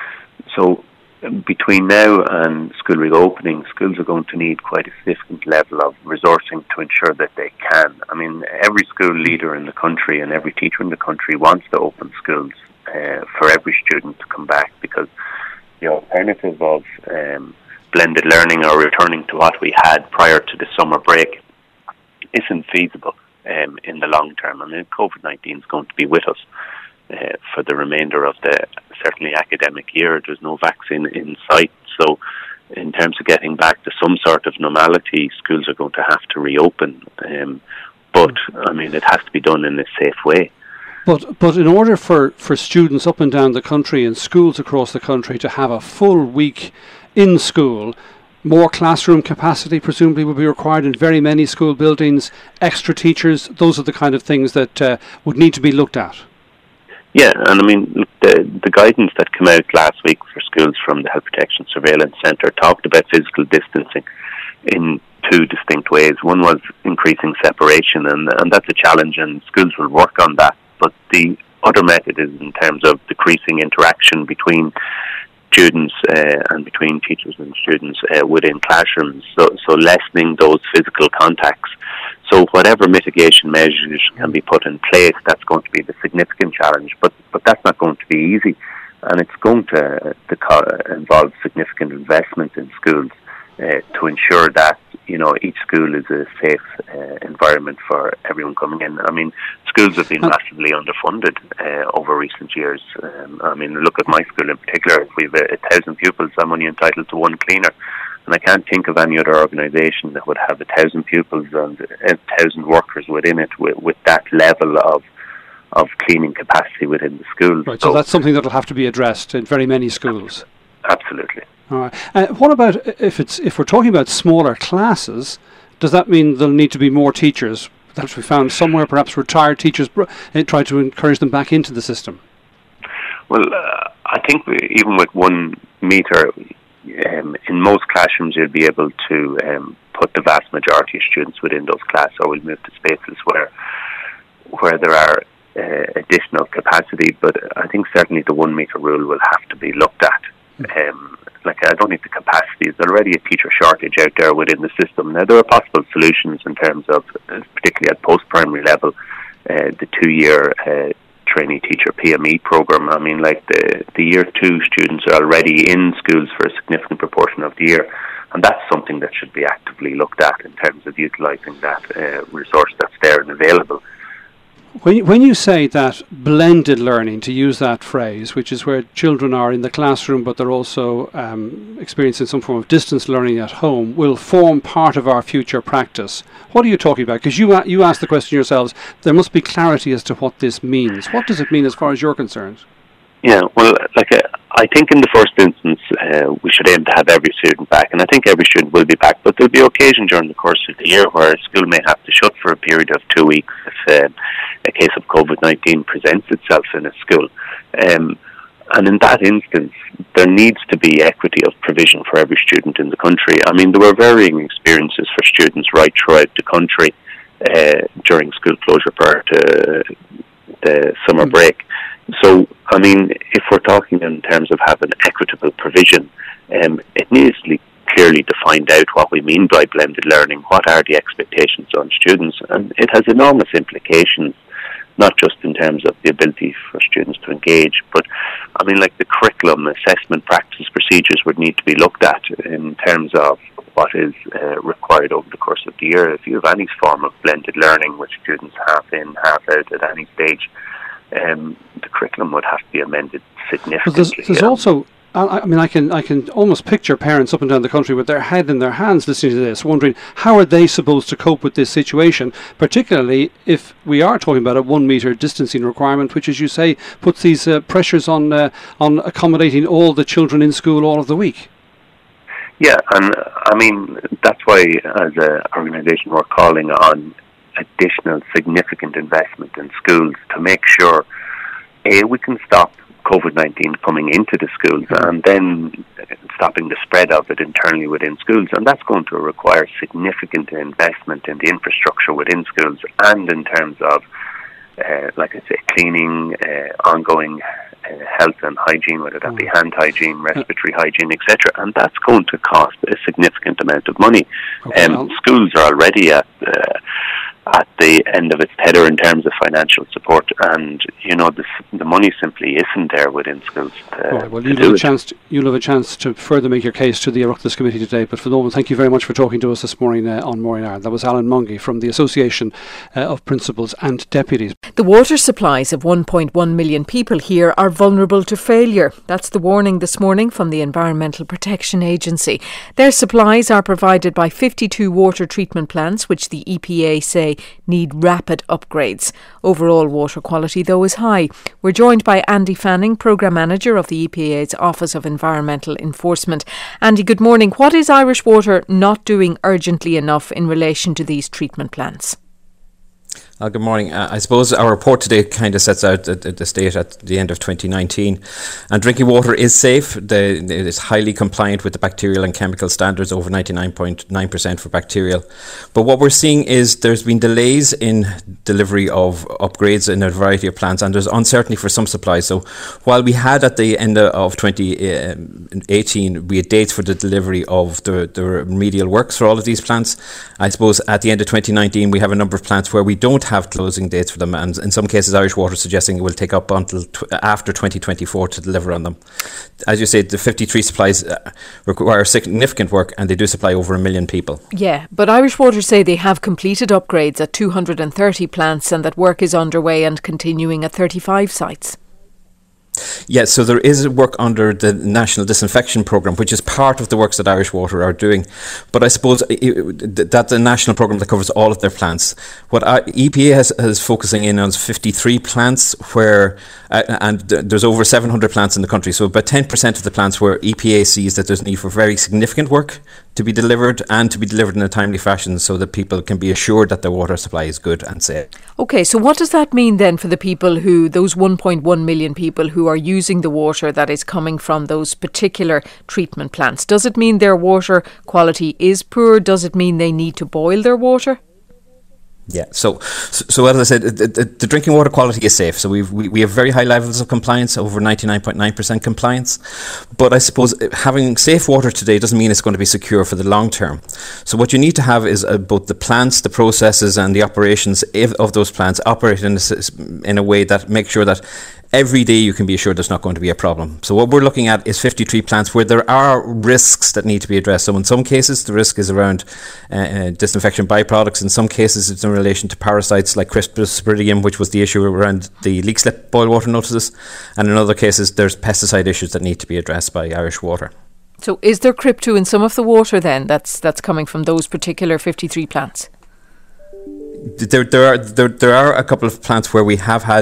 So between now and school reopening, schools are going to need quite a significant level of resourcing to ensure that they can. I mean, every school leader in the country and every teacher in the country wants to open schools for every student to come back, because the alternative of blended learning or returning to what we had prior to the summer break isn't feasible in the long term. I mean, COVID-19 is going to be with us for the remainder of the certainly academic year. There's no vaccine in sight, so in terms of getting back to some sort of normality, schools are going to have to reopen. But I mean, it has to be done in a safe way. But in order for students up and down the country and schools across the country to have a full week in school, more classroom capacity presumably will be required in very many school buildings, extra teachers. Those are the kind of things that would need to be looked at. Yeah, and I mean, the guidance that came out last week for schools from the Health Protection Surveillance Centre talked about physical distancing in two distinct ways. One was increasing separation, and that's a challenge, and schools will work on that. But the other method is in terms of decreasing interaction between students and between teachers and students within classrooms, so lessening those physical contacts. So whatever mitigation measures can be put in place, that's going to be the significant challenge, but that's not going to be easy, and it's going to involve significant investment in schools to ensure that, you know, each school is a safe environment for everyone coming in. I mean, schools have been massively underfunded over recent years. I mean, look at my school in particular. If we have 1,000 pupils, I'm only entitled to one cleaner. And I can't think of any other organisation that would have 1,000 pupils and 1,000 workers within it with that level of cleaning capacity within the schools. Right, so that's something that will have to be addressed in very many schools. Absolutely. All right. What about if we're talking about smaller classes? Does that mean there'll need to be more teachers? That we found somewhere, perhaps retired teachers, try to encourage them back into the system. Well, I think even with 1 metre, in most classrooms you'll be able to put the vast majority of students within those classes, or we'll move to spaces where there are additional capacity. But I think certainly the 1 metre rule will have to be looked at. I don't think the capacity is already a teacher shortage out there within the system. Now, there are possible solutions in terms of, particularly at post-primary level, the 2-year trainee teacher PME program. I mean, like the year 2 students are already in schools for a significant proportion of the year, and that's something that should be actively looked at in terms of utilising that resource that's there and available. When you say that blended learning, to use that phrase, which is where children are in the classroom but they're also experiencing some form of distance learning at home, will form part of our future practice, what are you talking about? Because you asked the question yourselves, there must be clarity as to what this means. What does it mean as far as you're concerned? Yeah, well, I think in the first instance we should aim to have every student back, and I think every student will be back, but there'll be occasion during the course of the year where a school may have to shut for a period of 2 weeks if a case of COVID-19 presents itself in a school. And in that instance, there needs to be equity of provision for every student in the country. I mean, there were varying experiences for students right throughout the country during school closure prior to the summer break. So, I mean, if we're talking in terms of having equitable provision, it needs to be clearly to find out what we mean by blended learning, what are the expectations on students, and it has enormous implications, not just in terms of the ability for students to engage, but I mean, like the curriculum, assessment, practice, procedures would need to be looked at in terms of what is required over the course of the year. If you have any form of blended learning with students half in, half out at any stage, the curriculum would have to be amended significantly. But there's also, I mean, I can almost picture parents up and down the country with their head in their hands listening to this, wondering how are they supposed to cope with this situation, particularly if we are talking about a 1 metre distancing requirement, which, as you say, puts these pressures on accommodating all the children in school all of the week. Yeah, and I mean, that's why as an organisation we're calling on additional significant investment in schools to make sure, A, we can stop COVID-19 coming into the schools and then stopping the spread of it internally within schools. And that's going to require significant investment in the infrastructure within schools and in terms of, like I say, cleaning, ongoing health and hygiene, whether that be hand hygiene, respiratory hygiene, etc. And that's going to cost a significant amount of money. Schools are already at the end of its tether in terms of financial support, and you know the money simply isn't there within schools. Well, you'll have a chance to further make your case to the Oireachtas Committee today. But for the moment, thank you very much for talking to us this morning on Morning Ireland. That was Alan Mungy from the Association of Principals and Deputies. The water supplies of 1.1 million people here are vulnerable to failure. That's the warning this morning from the Environmental Protection Agency. Their supplies are provided by 52 water treatment plants, which the EPA say need rapid upgrades. Overall water quality, though, is high. We're joined by Andy Fanning, Programme Manager of the EPA's Office of Environmental Enforcement. Andy, good morning. What is Irish Water not doing urgently enough in relation to these treatment plants? Good morning. I suppose our report today kind of sets out the state at the end of 2019. And drinking water is safe. It is highly compliant with the bacterial and chemical standards, over 99.9% for bacterial. But what we're seeing is there's been delays in delivery of upgrades in a variety of plants, and there's uncertainty for some supplies. So while we had at the end of 2018, we had dates for the delivery of the remedial works for all of these plants, I suppose at the end of 2019, we have a number of plants where we don't have closing dates for them, and in some cases Irish Water is suggesting it will take up until after 2024 to deliver on them. As you say, the 53 supplies require significant work, and they do supply over 1 million people. Yeah, but Irish Water say they have completed upgrades at 230 plants and that work is underway and continuing at 35 sites. Yes, so there is work under the National Disinfection Programme, which is part of the works that Irish Water are doing. But I suppose that's a national programme that covers all of their plants. What EPA is focusing in on is 53 plants where, and there's over 700 plants in the country. So about 10% of the plants where EPA sees that there's need for very significant work to be delivered, and to be delivered in a timely fashion so that people can be assured that their water supply is good and safe. OK, so what does that mean then for the people those 1.1 million people who are using the water that is coming from those particular treatment plants? Does it mean their water quality is poor? Does it mean they need to boil their water? Yeah, so as I said, the drinking water quality is safe. So we have very high levels of compliance, over 99.9% compliance. But I suppose having safe water today doesn't mean it's going to be secure for the long term. So what you need to have is both the plants, the processes, and the operations of those plants operate in a way that makes sure that every day you can be assured there's not going to be a problem. So what we're looking at is 53 plants where there are risks that need to be addressed. So in some cases the risk is around disinfection byproducts. In some cases it's in relation to parasites like Cryptosporidium, which was the issue around the leak slip boil water notices. And in other cases there's pesticide issues that need to be addressed by Irish Water. So is there crypto in some of the water then that's coming from those particular 53 plants? There are a couple of plants where we have had,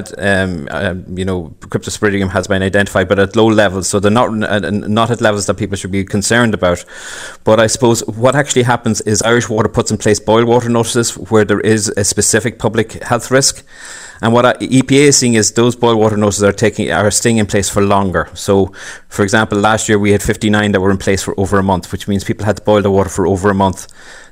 Cryptosporidium has been identified, but at low levels, so they're not at levels that people should be concerned about. But I suppose what actually happens is Irish Water puts in place boil water notices where there is a specific public health risk. And what EPA is seeing is those boil water notices are staying in place for longer. So, for example, last year we had 59 that were in place for over a month, which means people had to boil the water for over a month.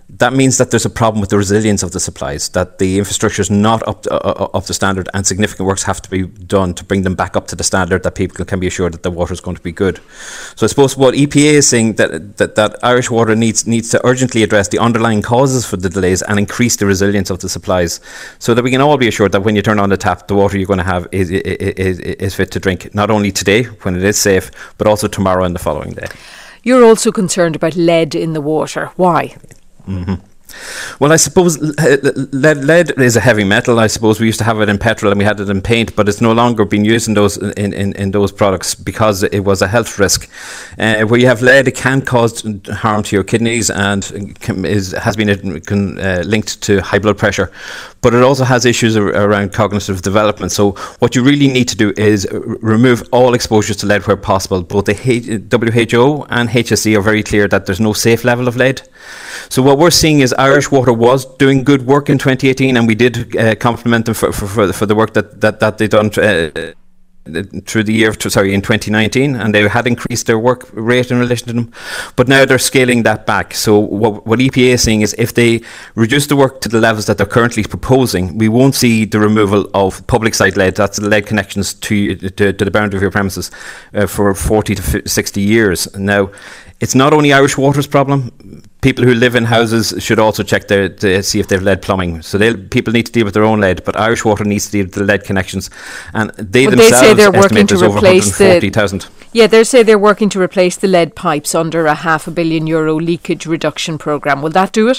that means that there's a problem with the resilience of the supplies, that the infrastructure is not up to standard, and significant works have to be done to bring them back up to the standard that people can be assured that the water is going to be good. So I suppose what EPA is saying that Irish Water needs to urgently address the underlying causes for the delays and increase the resilience of the supplies, so that we can all be assured that when you turn on the tap, the water you're going to have is fit to drink, not only today when it is safe, but also tomorrow and the following day. You're also concerned about lead in the water. Why? Mm-hmm. Well, I suppose lead is a heavy metal. I suppose we used to have it in petrol and we had it in paint, but it's no longer being used in those products because it was a health risk. Where you have lead, it can cause harm to your kidneys and has been linked to high blood pressure. But it also has issues around cognitive development. So what you really need to do is remove all exposures to lead where possible. Both the WHO and HSE are very clear that there's no safe level of lead. So what we're seeing is Irish Water was doing good work in 2018, and we did compliment them for the work that they've done through the year, in 2019, and they had increased their work rate in relation to them, but now they're scaling that back. So what EPA is saying is if they reduce the work to the levels that they're currently proposing, we won't see the removal of public site lead, that's the lead connections to the boundary of your premises, for 40 to 60 years. Now, it's not only Irish Water's problem. People who live in houses should also check to see if they have lead plumbing. So people need to deal with their own lead, but Irish Water needs to deal with the lead connections. And they say they're working to replace the... Yeah, they say they're working to replace the lead pipes under a €500 million leakage reduction programme. Will that do it?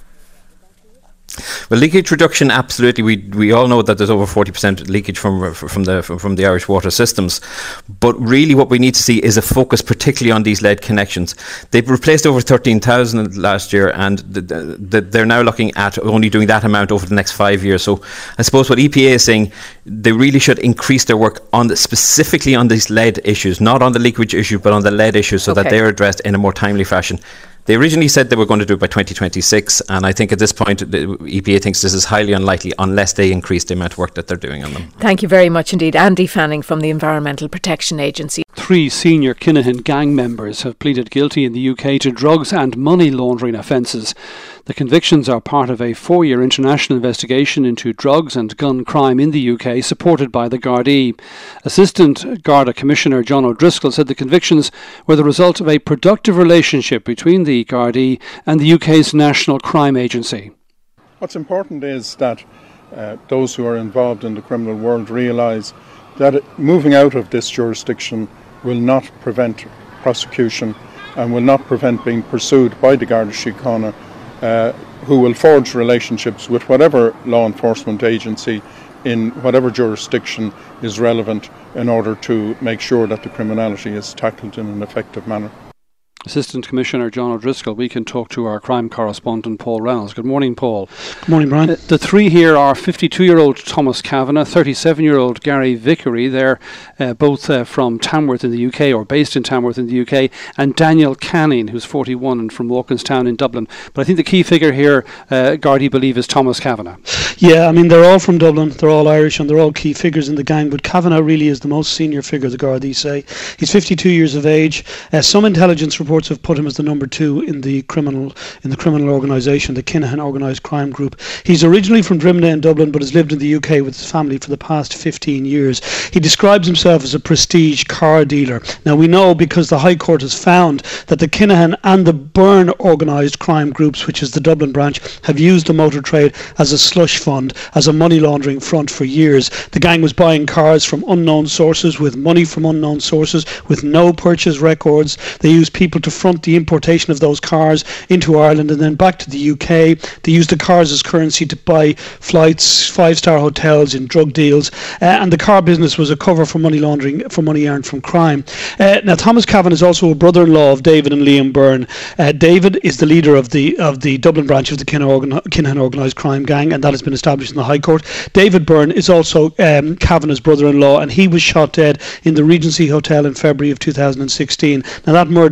Well, leakage reduction, absolutely. We all know that there's over 40% leakage from the Irish water systems. But really what we need to see is a focus particularly on these lead connections. They've replaced over 13,000 last year, and they're now looking at only doing that amount over the next 5 years. So I suppose what EPA is saying, they really should increase their work specifically on these lead issues, not on the leakage issue, but on the lead issues, so that they're addressed in a more timely fashion. They originally said they were going to do it by 2026, and I think at this point the EPA thinks this is highly unlikely unless they increase the amount of work that they're doing on them. Thank you very much indeed. Andy Fanning from the Environmental Protection Agency. 3 senior Kinahan gang members have pleaded guilty in the UK to drugs and money laundering offences. The convictions are part of a 4-year international investigation into drugs and gun crime in the UK, supported by the Gardaí. Assistant Garda Commissioner John O'Driscoll said the convictions were the result of a productive relationship between the Gardaí and the UK's National Crime Agency. What's important is that those who are involved in the criminal world realise that moving out of this jurisdiction will not prevent prosecution and will not prevent being pursued by the Garda Síochána, who will forge relationships with whatever law enforcement agency in whatever jurisdiction is relevant in order to make sure that the criminality is tackled in an effective manner. Assistant Commissioner John O'Driscoll. We can talk to our crime correspondent Paul Reynolds. Good morning, Paul. Good morning, Brian. The 3 here are 52-year-old Thomas Kavanagh, 37-year-old Gary Vickery. They're both from Tamworth in the UK, or based in Tamworth in the UK, and Daniel Canning, who's 41 and from Walkinstown in Dublin. But I think the key figure here, Gardaí believe, is Thomas Kavanagh. Yeah, I mean, they're all from Dublin, they're all Irish, and they're all key figures in the gang, but Kavanagh really is the most senior figure, the Gardaí say. He's 52 years of age. Some intelligence reports have put him as the number 2 in the criminal organisation, the Kinahan Organised Crime Group. He's originally from Drimnagh in Dublin, but has lived in the UK with his family for the past 15 years. He describes himself as a prestige car dealer. Now we know, because the High Court has found, that the Kinahan and the Byrne Organised Crime Groups, which is the Dublin branch, have used the motor trade as a slush fund, as a money laundering front for years. The gang was buying cars from unknown sources, with money from unknown sources, with no purchase records. They used people to front the importation of those cars into Ireland and then back to the UK. They used the cars as currency to buy flights, 5-star hotels, in drug deals, and the car business was a cover for money laundering, for money earned from crime. Now, Thomas Kavanagh is also a brother-in-law of David and Liam Byrne. David is the leader of the Dublin branch of the Kinahan Organised Crime Gang, and that has been established in the High Court. David Byrne is also Kavanagh's brother-in-law, and he was shot dead in the Regency Hotel in February of 2016. Now, that murder escalated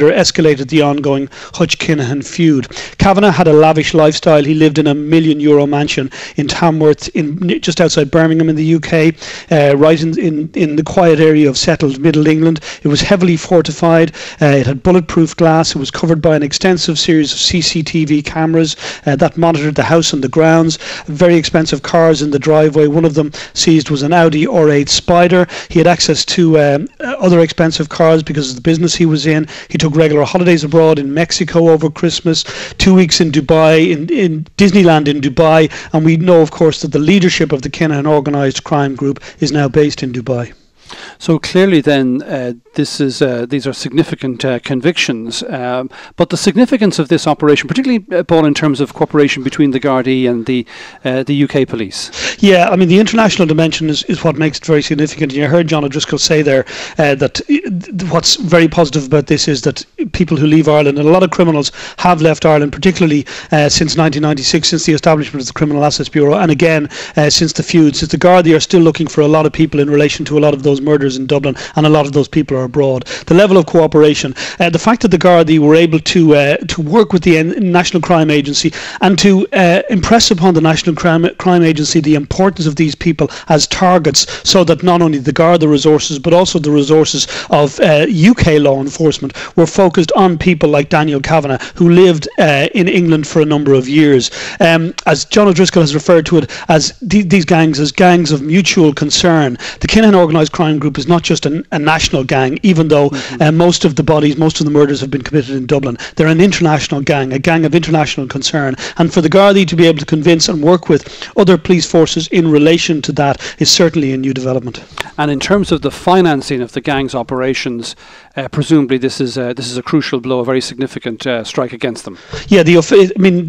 escalated the ongoing Hutch-Kinahan feud. Kavanagh had a lavish lifestyle. He lived in a €1 million mansion in Tamworth, just outside Birmingham in the UK, right in the quiet area of settled Middle England. It was heavily fortified. It had bulletproof glass. It was covered by an extensive series of CCTV cameras that monitored the house and the grounds. Very expensive cars in the driveway. One of them seized was an Audi R8 Spider. He had access to other expensive cars because of the business he was in. He took regular holidays abroad in Mexico over Christmas, 2 weeks in Dubai, in Disneyland in Dubai, and we know, of course, that the leadership of the Kinahan organised crime group is now based in Dubai. So clearly then these are significant convictions, but the significance of this operation, particularly, Paul, in terms of cooperation between the Gardaí and the UK police. Yeah, I mean, the international dimension is what makes it very significant. You heard John O'Driscoll say there that what's very positive about this is that people who leave Ireland, and a lot of criminals have left Ireland, particularly since 1996, since the establishment of the Criminal Assets Bureau, and again since the feud, since the Gardaí are still looking for a lot of people in relation to a lot of those murders in Dublin, and a lot of those people are abroad. The level of cooperation, the fact that the Gardaí were able to work with the National Crime Agency and to impress upon the National Crime Agency the importance of these people as targets, so that not only the Garda resources but also the resources of UK law enforcement were focused on people like Daniel Kavanagh, who lived in England for a number of years. As John O'Driscoll has referred to it as these gangs as gangs of mutual concern. The Kinahan Organised Crime Group is not just a national gang, even though most of the murders have been committed in Dublin. They're an international gang, a gang of international concern. And for the Gardaí to be able to convince and work with other police forces in relation to that is certainly a new development. And in terms of the financing of the gang's operations, presumably this is a crucial blow, a very significant strike against them. Yeah, when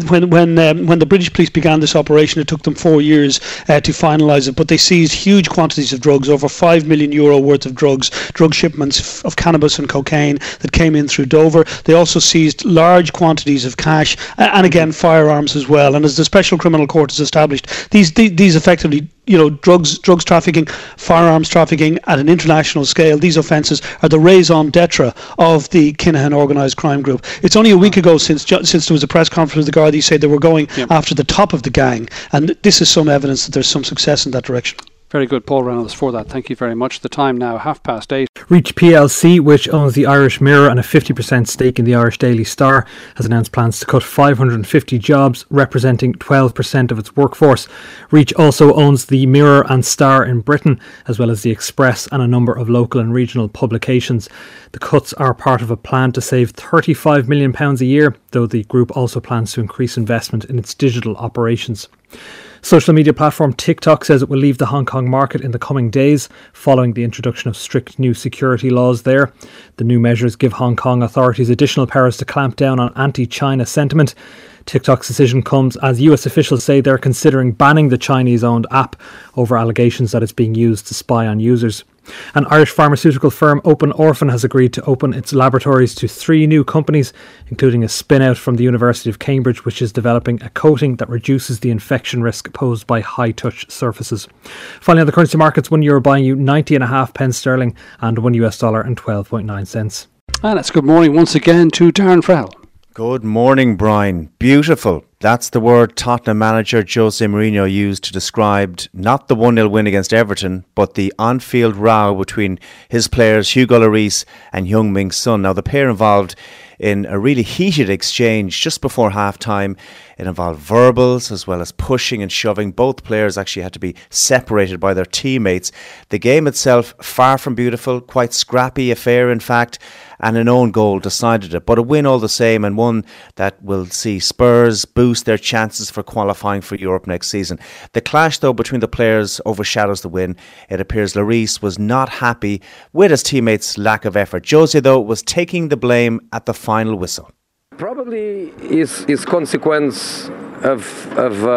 the British police began this operation, it took them 4 years to finalise it, but they seized huge quantities of drugs, over €5 million worth of drug shipments of cannabis and cocaine that came in through Dover. They also seized large quantities of cash and again firearms as well. And as the Special Criminal Court has established, these effectively, drugs trafficking, firearms trafficking at an international scale, these offences are the raison d'etre of the Kinahan Organised Crime Group. It's only a week ago since there was a press conference, the Gardaí said they were going after the top of the gang, and this is some evidence that there's some success in that direction. Very good, Paul Reynolds, for that. Thank you very much. The time now, 8:30. Reach plc, which owns the Irish Mirror and a 50% stake in the Irish Daily Star, has announced plans to cut 550 jobs, representing 12% of its workforce. Reach also owns the Mirror and Star in Britain, as well as the Express and a number of local and regional publications. The cuts are part of a plan to save £35 million a year, though the group also plans to increase investment in its digital operations. Social media platform TikTok says it will leave the Hong Kong market in the coming days following the introduction of strict new security laws there. The new measures give Hong Kong authorities additional powers to clamp down on anti-China sentiment. TikTok's decision comes as US officials say they're considering banning the Chinese-owned app over allegations that it's being used to spy on users. An Irish pharmaceutical firm, Open Orphan, has agreed to open its laboratories to 3 new companies, including a spin-out from the University of Cambridge, which is developing a coating that reduces the infection risk posed by high-touch surfaces. Finally, on the currency markets, €1 buying you 90.5 pence sterling and $1 and 12.9 cents. And it's good morning once again to Darren Frell. Good morning, Brian. Beautiful. That's the word Tottenham manager Jose Mourinho used to describe not the 1-0 win against Everton, but the on-field row between his players Hugo Lloris and Heung-min Son. Now, the pair involved in a really heated exchange just before half-time. It involved verbals as well as pushing and shoving. Both players actually had to be separated by their teammates. The game itself, far from beautiful, quite scrappy affair in fact, and an own goal decided it. But a win all the same, and one that will see Spurs boost their chances for qualifying for Europe next season. The clash, though, between the players overshadows the win. It appears Lloris was not happy with his teammates' lack of effort. Jose, though, was taking the blame at the final whistle. Probably is consequence of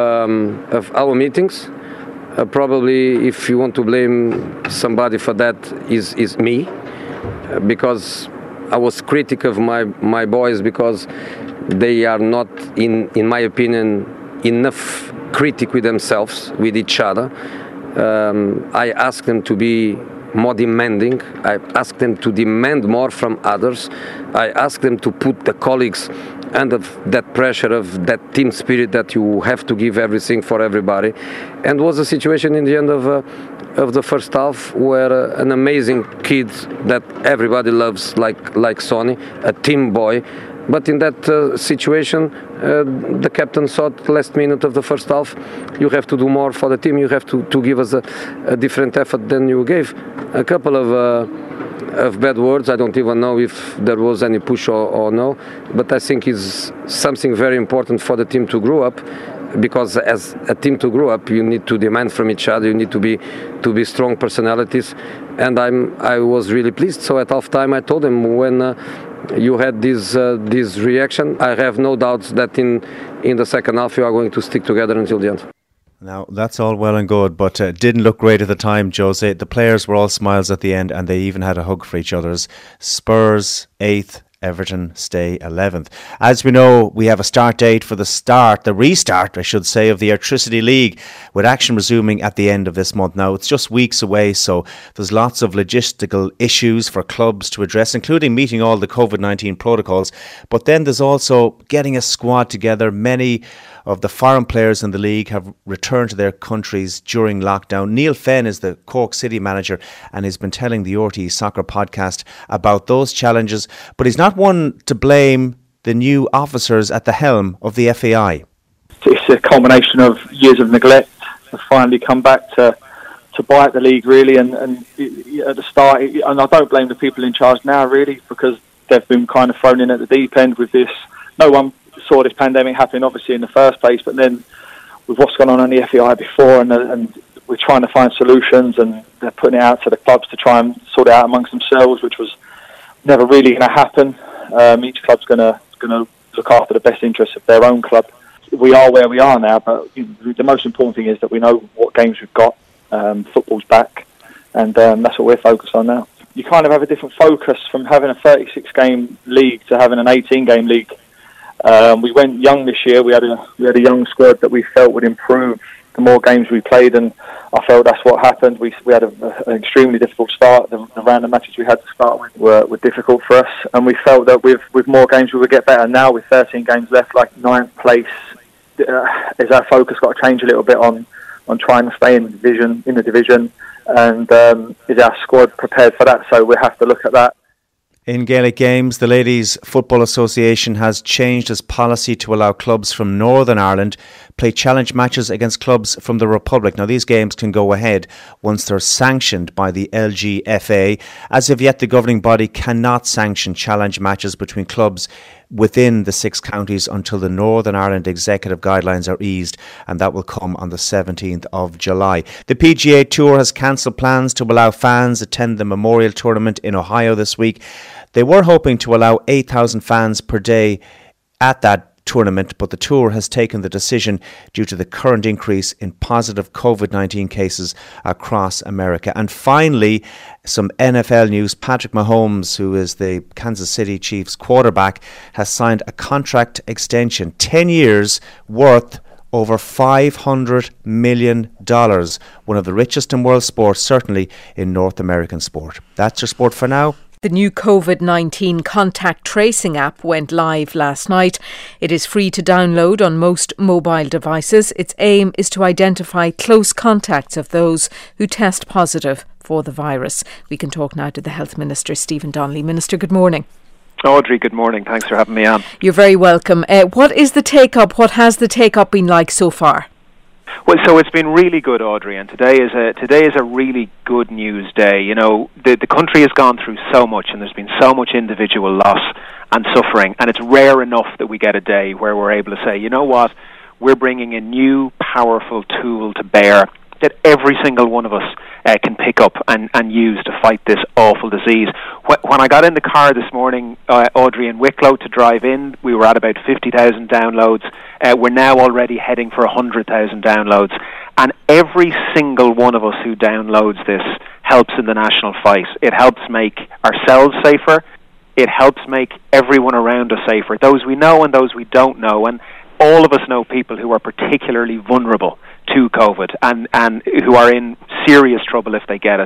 our meetings. Probably, if you want to blame somebody for that, is me, because I was critic of my boys because they are not, in my opinion, enough critic with themselves, with each other. I ask them to be more demanding. I ask them to demand more from others. I ask them to put the colleagues under that pressure of that team spirit that you have to give everything for everybody. And was a situation in the end of the first half where an amazing kid that everybody loves, like Sonny, a team boy. But in that situation, the captain thought last minute of the first half, you have to do more for the team. You have to give us a different effort than you gave. A couple of bad words. I don't even know if there was any push or no. But I think it's something very important for the team to grow up. Because as a team to grow up, you need to demand from each other. You need to be strong personalities. And I was really pleased. So at half time, I told them when you had this reaction, I have no doubts that in the second half you are going to stick together until the end. Now, that's all well and good, but didn't look great at the time, Jose. The players were all smiles at the end, and they even had a hug for each other's. Spurs 8th, Everton stay 11th. As we know, we have a start date for the restart, I should say, of the Airtricity League, with action resuming at the end of this month. Now, it's just weeks away, so there's lots of logistical issues for clubs to address, including meeting all the COVID-19 protocols. But then there's also getting a squad together. Many of the foreign players in the league have returned to their countries during lockdown. Neil Fenn is the Cork City manager and has been telling the RTÉ Soccer podcast about those challenges, but he's not one to blame the new officers at the helm of the FAI. It's a culmination of years of neglect. Have finally come back to bite the league, really, and at the start, and I don't blame the people in charge now, really, because they've been kind of thrown in at the deep end with this. No one saw this pandemic happening, obviously, in the first place, but then with what's gone on the FAI before, and we're trying to find solutions, and they're putting it out to the clubs to try and sort it out amongst themselves, which was never really going to happen. Each club's going to look after the best interests of their own club. We are where we are now, but the most important thing is that we know what games we've got. Football's back, and that's what we're focused on now. You kind of have a different focus from having a 36-game league to having an 18-game league. We went young this year. We had a young squad that we felt would improve the more games we played, and I felt that's what happened. We had an extremely difficult start. The random matches we had to start with were difficult for us, and we felt that with more games we would get better. Now with 13 games left, like 9th place, is our focus got to change a little bit on trying to stay in the division, and is our squad prepared for that? So we have to look at that. In Gaelic games, the Ladies Football Association has changed its policy to allow clubs from Northern Ireland play challenge matches against clubs from the Republic. Now, these games can go ahead once they're sanctioned by the LGFA. As of yet, the governing body cannot sanction challenge matches between clubs within the 6 counties until the Northern Ireland executive guidelines are eased, and that will come on the 17th of July. The PGA Tour has cancelled plans to allow fans attend the Memorial Tournament in Ohio this week. They were hoping to allow 8,000 fans per day at that tournament, but the Tour has taken the decision due to the current increase in positive COVID-19 cases across America. And finally, some NFL news. Patrick Mahomes, who is the Kansas City Chiefs quarterback, has signed a contract extension, 10 years worth over $500 million, one of the richest in world sports, certainly in North American sport. That's your sport for now. The new COVID-19 contact tracing app went live last night. It is free to download on most mobile devices. Its aim is to identify close contacts of those who test positive for the virus. We can talk now to the Health Minister, Stephen Donnelly. Minister, good morning. Audrey, good morning. Thanks for having me on. You're very welcome. What is the take-up? What has the take-up been like so far? Well, so it's been really good, Audrey, and today is a really good news day. You know, the country has gone through so much, and there's been so much individual loss and suffering, and it's rare enough that we get a day where we're able to say, you know what, we're bringing a new powerful tool to bear that every single one of us can pick up and use to fight this awful disease. When I got in the car this morning, Audrey, in Wicklow to drive in, we were at about 50,000 downloads. We're now already heading for 100,000 downloads. And every single one of us who downloads this helps in the national fight. It helps make ourselves safer. It helps make everyone around us safer, those we know and those we don't know. And all of us know people who are particularly vulnerable to COVID and who are in serious trouble if they get it.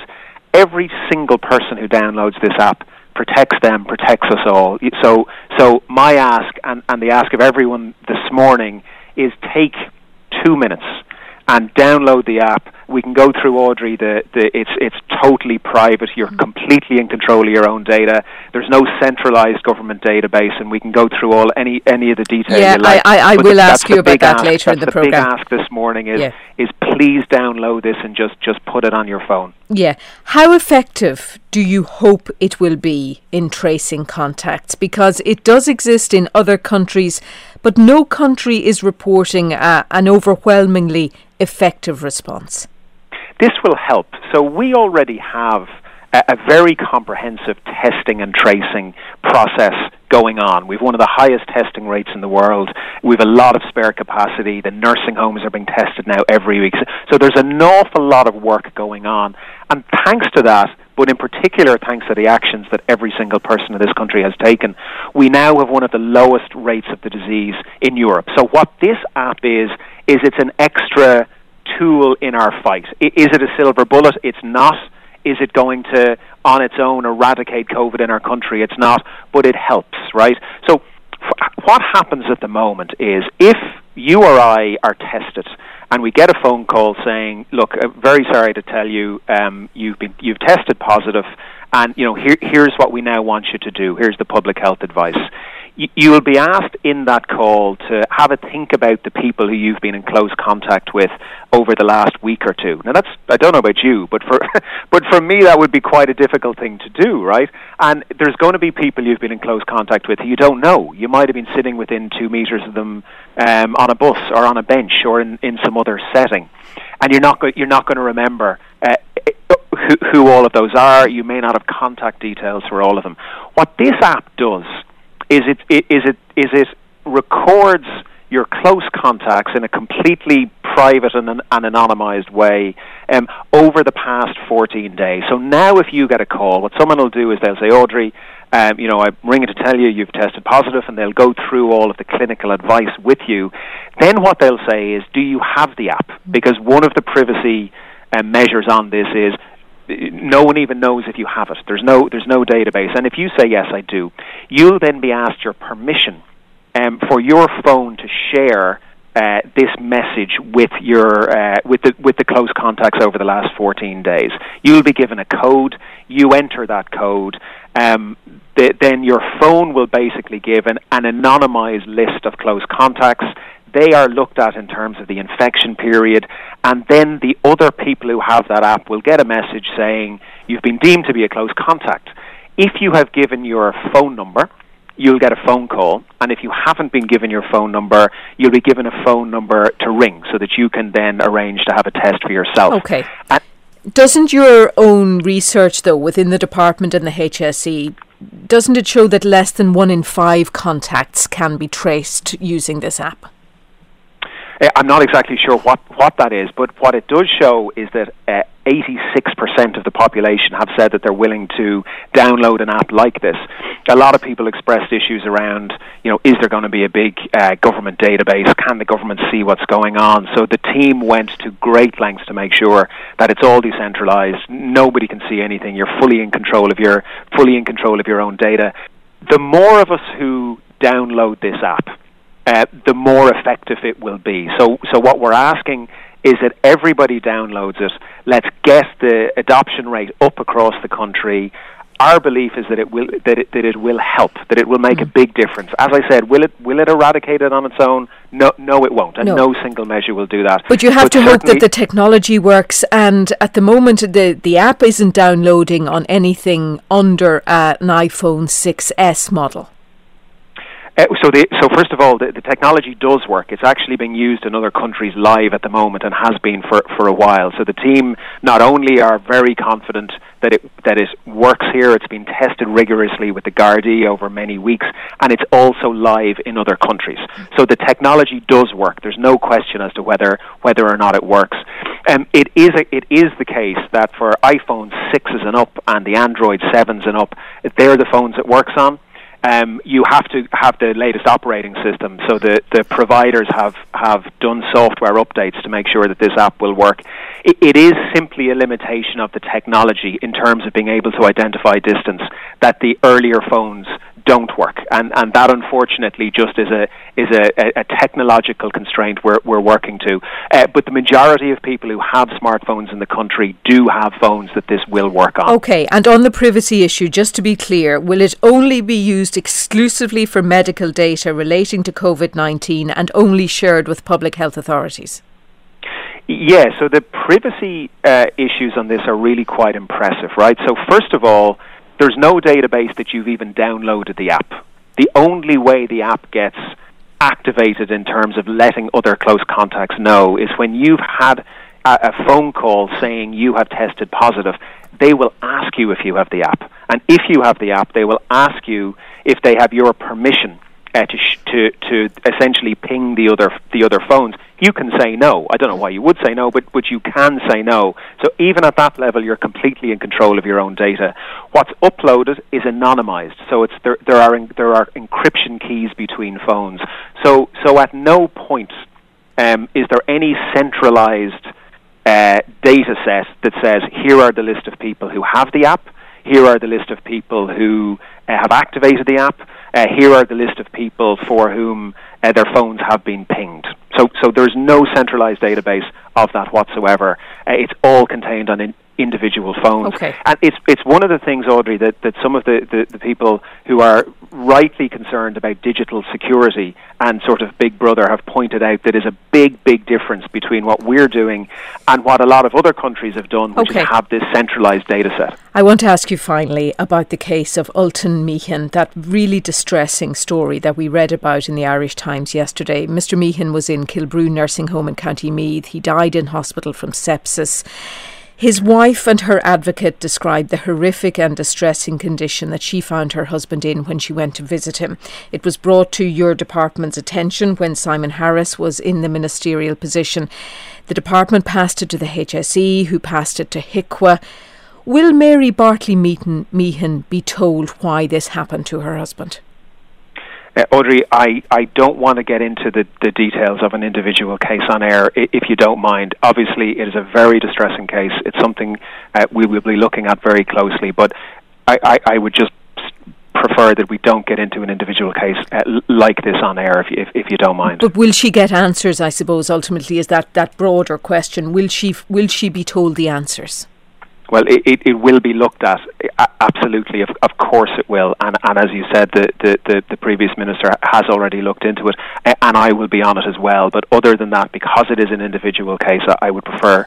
every single person who downloads this app protects them, protects us all. So my ask, and the ask of everyone this morning, is take 2 minutes and download the app. We can go through, Audrey, it's totally private. You're completely in control of your own data. There's no centralised government database, and we can go through any of the detail you like. I will ask you about that later in the programme. The big ask this morning is please download this and just put it on your phone. Yeah. How effective do you hope it will be in tracing contacts? Because it does exist in other countries, but no country is reporting an overwhelmingly effective response. This will help. So we already have a very comprehensive testing and tracing process going on. We've one of the highest testing rates in the world. We've a lot of spare capacity. The nursing homes are being tested now every week. So there's an awful lot of work going on. And thanks to that, but in particular thanks to the actions that every single person in this country has taken, we now have one of the lowest rates of the disease in Europe. So what this app is it's an extra tool in our fight. Is it a silver bullet? It's not. Is it going to, on its own, eradicate COVID in our country? It's not, but it helps, right? So what happens at the moment is if you or I are tested and we get a phone call saying, look, very sorry to tell you, you've tested positive, and here's what we now want you to do. Here's the public health advice. You will be asked in that call to have a think about the people who you've been in close contact with over the last week or two. Now I don't know about you, but for me that would be quite a difficult thing to do, right? And there's going to be people you've been in close contact with who you don't know. You might have been sitting within 2 meters of them on a bus or on a bench or in some other setting, and you're not going to remember who all of those are. You may not have contact details for all of them. What this app does is it records your close contacts in a completely private and anonymized way over the past 14 days. So now if you get a call, what someone will do is they'll say, Audrey, I'm ringing to tell you you've tested positive, and they'll go through all of the clinical advice with you. Then what they'll say is, do you have the app? Because one of the privacy measures on this is no one even knows if you have it. There's no database. And if you say, yes, I do, you'll then be asked your permission for your phone to share this message with with the close contacts over the last 14 days. You'll be given a code. You enter that code. Then your phone will basically give an anonymized list of close contacts. They are looked at in terms of the infection period, and then the other people who have that app will get a message saying you've been deemed to be a close contact. If you have given your phone number, you'll get a phone call, and if you haven't been given your phone number, you'll be given a phone number to ring so that you can then arrange to have a test for yourself. Okay. Doesn't your own research, though, within the department and the HSE, doesn't it show that less than 1 in 5 contacts can be traced using this app? I'm not exactly sure what that is, but what it does show is that 86% of the population have said that they're willing to download an app like this. A lot of people expressed issues around, is there going to be a big government database? Can the government see what's going on? So the team went to great lengths to make sure that it's all decentralized. Nobody can see anything. You're fully in control of your own data. The more of us who download this app, the more effective it will be. So what we're asking is that everybody downloads it. Let's get the adoption rate up across the country. Our belief is that it will help, that it will make a big difference. As I said, will it eradicate it on its own? No, it won't, and no single measure will do that. But you have to hope that the technology works, and at the moment the app isn't downloading on anything under an iPhone 6S model. So first of all, the technology does work. It's actually being used in other countries live at the moment and has been for a while. So the team not only are very confident that it works here, it's been tested rigorously with the Gardaí over many weeks, and it's also live in other countries. So the technology does work. There's no question as to whether or not it works. It is the case that for iPhone 6s and up and the Android 7s and up, they're the phones it works on. you have to have the latest operating system. So the providers have done software updates to make sure that this app will work. It is simply a limitation of the technology in terms of being able to identify distance that the earlier phones don't work, and that unfortunately just is a technological constraint we're working to. But the majority of people who have smartphones in the country do have phones that this will work on. Okay, and on the privacy issue, just to be clear, will it only be used exclusively for medical data relating to COVID-19 and only shared with public health authorities? Yeah, so the privacy issues on this are really quite impressive, right? So first of all, there's no database that you've even downloaded the app. The only way the app gets activated in terms of letting other close contacts know is when you've had a phone call saying you have tested positive. They will ask you if you have the app. And if you have the app, they will ask you if they have your permission to essentially ping the other phones. You can say no. I don't know why you would say no, but you can say no. So even at that level, you're completely in control of your own data. What's uploaded is anonymized, so there are encryption keys between phones. So at no point is there any centralized data set that says here are the list of people who have the app, here are the list of people who have activated the app, here are the list of people for whom their phones have been pinged. So there's no centralized database of that whatsoever. It's all contained on individual phones. Okay. And it's one of the things, Audrey, that some of the people who are rightly concerned about digital security and sort of Big Brother have pointed out that is a big difference between what we're doing and what a lot of other countries have done, which is have this centralised data set. I want to ask you finally about the case of Ultan Meehan, that really distressing story that we read about in the Irish Times yesterday. Mr. Meehan was in Kilbrew Nursing Home in County Meath. He died in hospital from sepsis. His wife and her advocate described the horrific and distressing condition that she found her husband in when she went to visit him. It was brought to your department's attention when Simon Harris was in the ministerial position. The department passed it to the HSE, who passed it to HIQA. Will Mary Bartley Meehan be told why this happened to her husband? Audrey, I don't want to get into the details of an individual case on air, if you don't mind. Obviously, it is a very distressing case. It's something we will be looking at very closely, but I would just prefer that we don't get into an individual case like this on air, if you don't mind. But will she get answers, I suppose, ultimately, is that broader question. Will she be told the answers? Well, it will be looked at, absolutely, of course it will, and as you said, the previous minister has already looked into it, and I will be on it as well. But other than that, because it is an individual case, I would prefer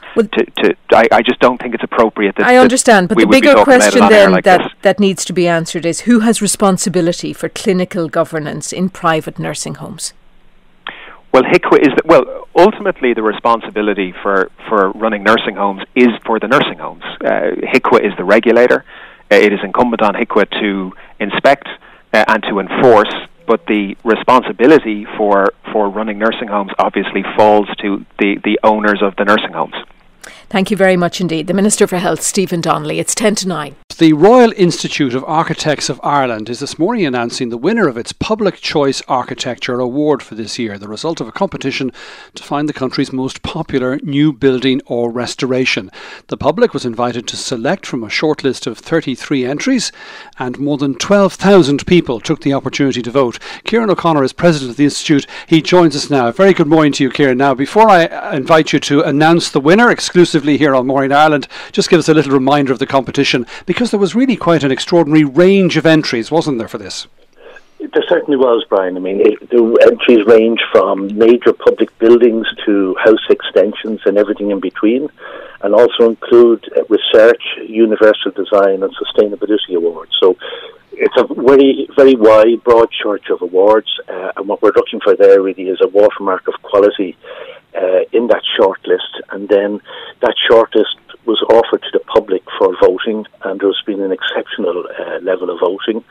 I just don't think it's appropriate that I understand, but the bigger question then like that needs to be answered is who has responsibility for clinical governance in private nursing homes? Well, HIQA ultimately the responsibility for running nursing homes is for the nursing homes. HIQA is the regulator. It is incumbent on HIQA to inspect and to enforce, but the responsibility for running nursing homes obviously falls to the owners of the nursing homes. Thank you very much indeed. The Minister for Health, Stephen Donnelly. It's 10:09. The Royal Institute of Architects of Ireland is this morning announcing the winner of its Public Choice Architecture Award for this year, the result of a competition to find the country's most popular new building or restoration. The public was invited to select from a shortlist of 33 entries, and more than 12,000 people took the opportunity to vote. Kieran O'Connor is president of the Institute. He joins us now. Very good morning to you, Kieran. Now, before I invite you to announce the winner exclusively here on Morning Ireland, just give us a little reminder of the competition, because there was really quite an extraordinary range of entries, wasn't there, for this? There certainly was, Brian. I mean, the entries range from major public buildings to house extensions and everything in between, and also include research, universal design and sustainability awards. So it's a very, very wide, broad church of awards, and what we're looking for there really is a watermark of quality in that shortlist, and then that shortlist was offered to the public for voting, and there's been an exceptional level of voting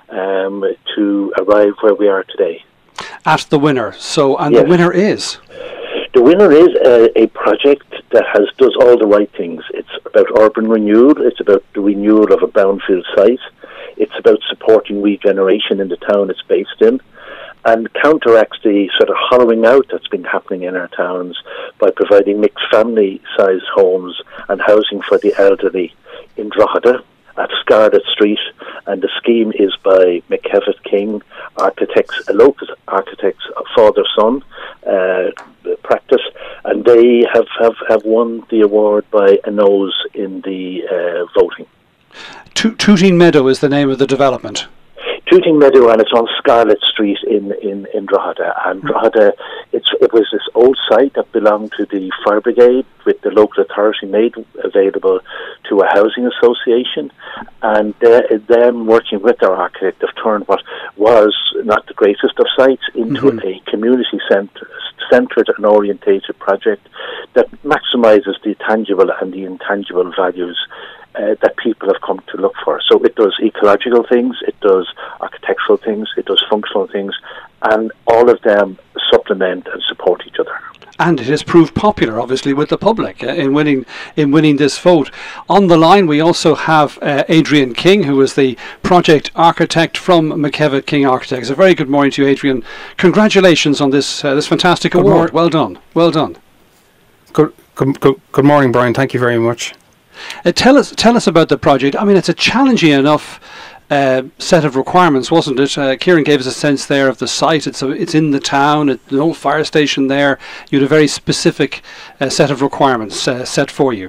to arrive where we are today. At the winner. The winner is? The winner is a project that does all the right things. It's about urban renewal. It's about the renewal of a brownfield site. It's about supporting regeneration in the town it's based in, and counteracts the sort of hollowing out that's been happening in our towns by providing mixed family-sized homes and housing for the elderly in Drogheda at Scarlett Street. And the scheme is by McKevitt King Architects, a local architect's father-son practice, and they have won the award by a nose in the voting. Tooting Meadow is the name of the development. Tooting Meadow, and it's on Scarlett Street in Drogheda. And Drogheda, it was this old site that belonged to the fire brigade, with the local authority made available to a housing association. And them working with their architect have turned what was not the greatest of sites into a community centred and orientated project that maximises the tangible and the intangible values that people have come to look for. So it does ecological things, it does architectural things, it does functional things, and all of them supplement and support each other. And it has proved popular, obviously, with the public in winning this vote. On the line, we also have Adrian King, who is the project architect from McKevitt King Architects. A very good morning to you, Adrian. Congratulations on this fantastic award. Well done. Well done. Good morning, Brian. Thank you very much. Tell us about the project. I mean, it's a challenging enough set of requirements, wasn't it? Kieran gave us a sense there of the site. It's in the town, an old fire station there. You had a very specific set of requirements set for you.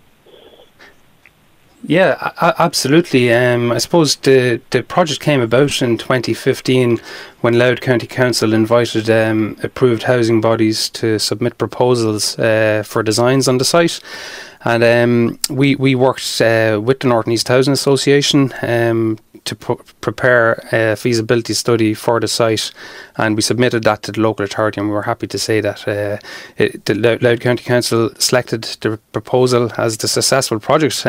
Yeah, absolutely. I suppose the project came about in 2015 when Louth County Council invited approved housing bodies to submit proposals for designs on the site. And we worked with the North and East Housing Association to prepare a feasibility study for the site, and we submitted that to the local authority, and we were happy to say that the Louth County Council selected the proposal as the successful project.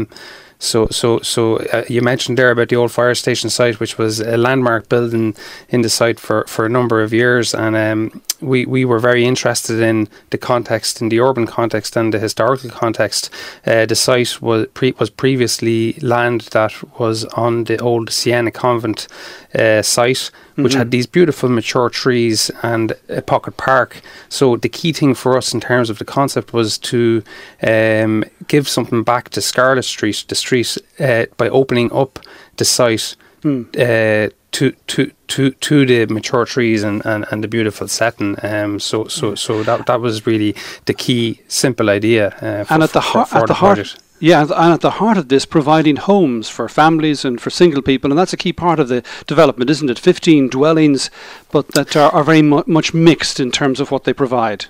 So you mentioned there about the old fire station site, which was a landmark building in the site for a number of years, and we were very interested in the context, in the urban context and the historical context. The site was previously land that was on the old Siena Convent site, which had these beautiful mature trees and a pocket park. So the key thing for us in terms of the concept was to give something back to Scarlett Street, the street, by opening up the site to the mature trees and the beautiful setting. So that was really the key, simple idea for the project. Yeah, and at the heart of this, providing homes for families and for single people, and that's a key part of the development, isn't it? 15 dwellings, but that are very much mixed in terms of what they provide.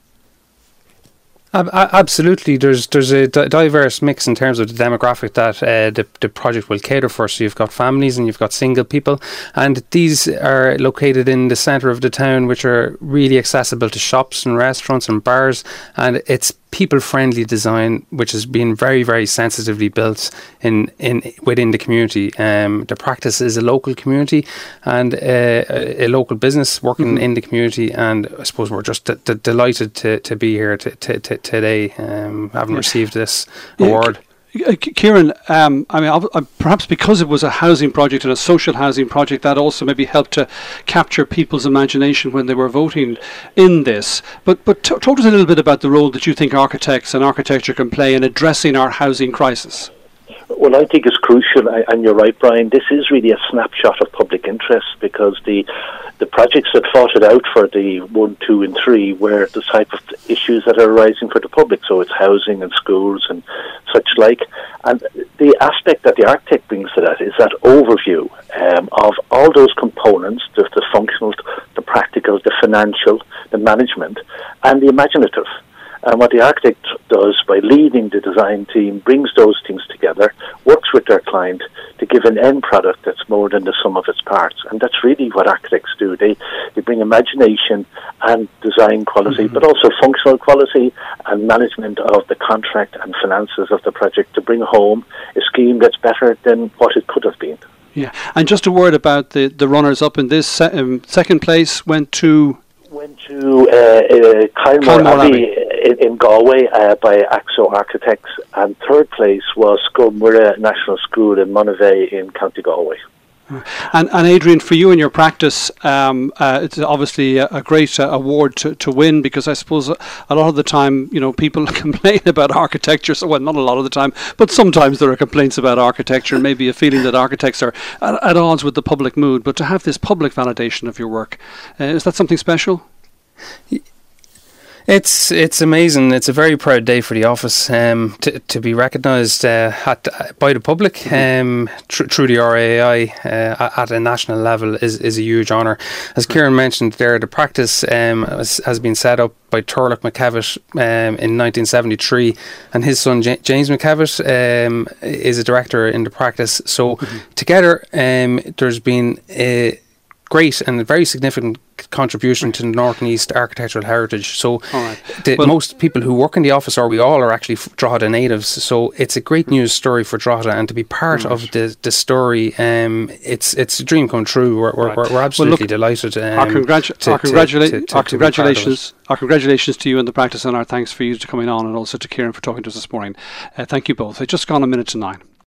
Absolutely, there's a diverse mix in terms of the demographic that the project will cater for. So you've got families and you've got single people, and these are located in the centre of the town, which are really accessible to shops and restaurants and bars, and it's people-friendly design, which has been very, very sensitively built within the community. The practice is a local community and a local business working in the community, and I suppose we're just delighted to be here today, having received this award. Kieran, perhaps because it was a housing project and a social housing project, that also maybe helped to capture people's imagination when they were voting in this. But talk to us a little bit about the role that you think architects and architecture can play in addressing our housing crisis. Well, I think it's crucial, and you're right, Brian. This is really a snapshot of public interest, because the projects that fought it out for the 1, 2 and 3 were the type of issues that are arising for the public. So it's housing and schools and such like. And the aspect that the architect brings to that is that overview of all those components, the functional, the practical, the financial, the management, and the imaginative. And what the architect does by leading the design team, brings those things together, works with their client to give an end product that's more than the sum of its parts. And that's really what architects do. They bring imagination and design quality, but also functional quality and management of the contract and finances of the project to bring home a scheme that's better than what it could have been. Yeah, and just a word about the runners-up in this. Second place went to Kylemore Abbey in Galway by AXO Architects, and third place was Scumura National School in Monivea in County Galway. And Adrian, for you in your practice, it's obviously a great award to win, because I suppose a lot of the time, people complain about architecture. So, well, not a lot of the time, but sometimes there are complaints about architecture, maybe a feeling that architects are at odds with the public mood. But to have this public validation of your work, is that something special? It's amazing. It's a very proud day for the office to be recognised by the public through the RAI at a national level is a huge honour. As Kieran mentioned there, the practice has been set up by Turlough McKevitt in 1973, and his son James McKevitt is a director in the practice. So together there's been a great and a very significant contribution to the North and East architectural heritage. So most people who work in the office, or we all, are actually Drogheda natives. So it's a great news story for Drogheda, and to be part of the story, it's a dream come true. We're absolutely delighted. Our congratulations to you in the practice, and our thanks for you to coming on, and also to Kieran for talking to us this morning. Thank you both. It's just gone 9:01.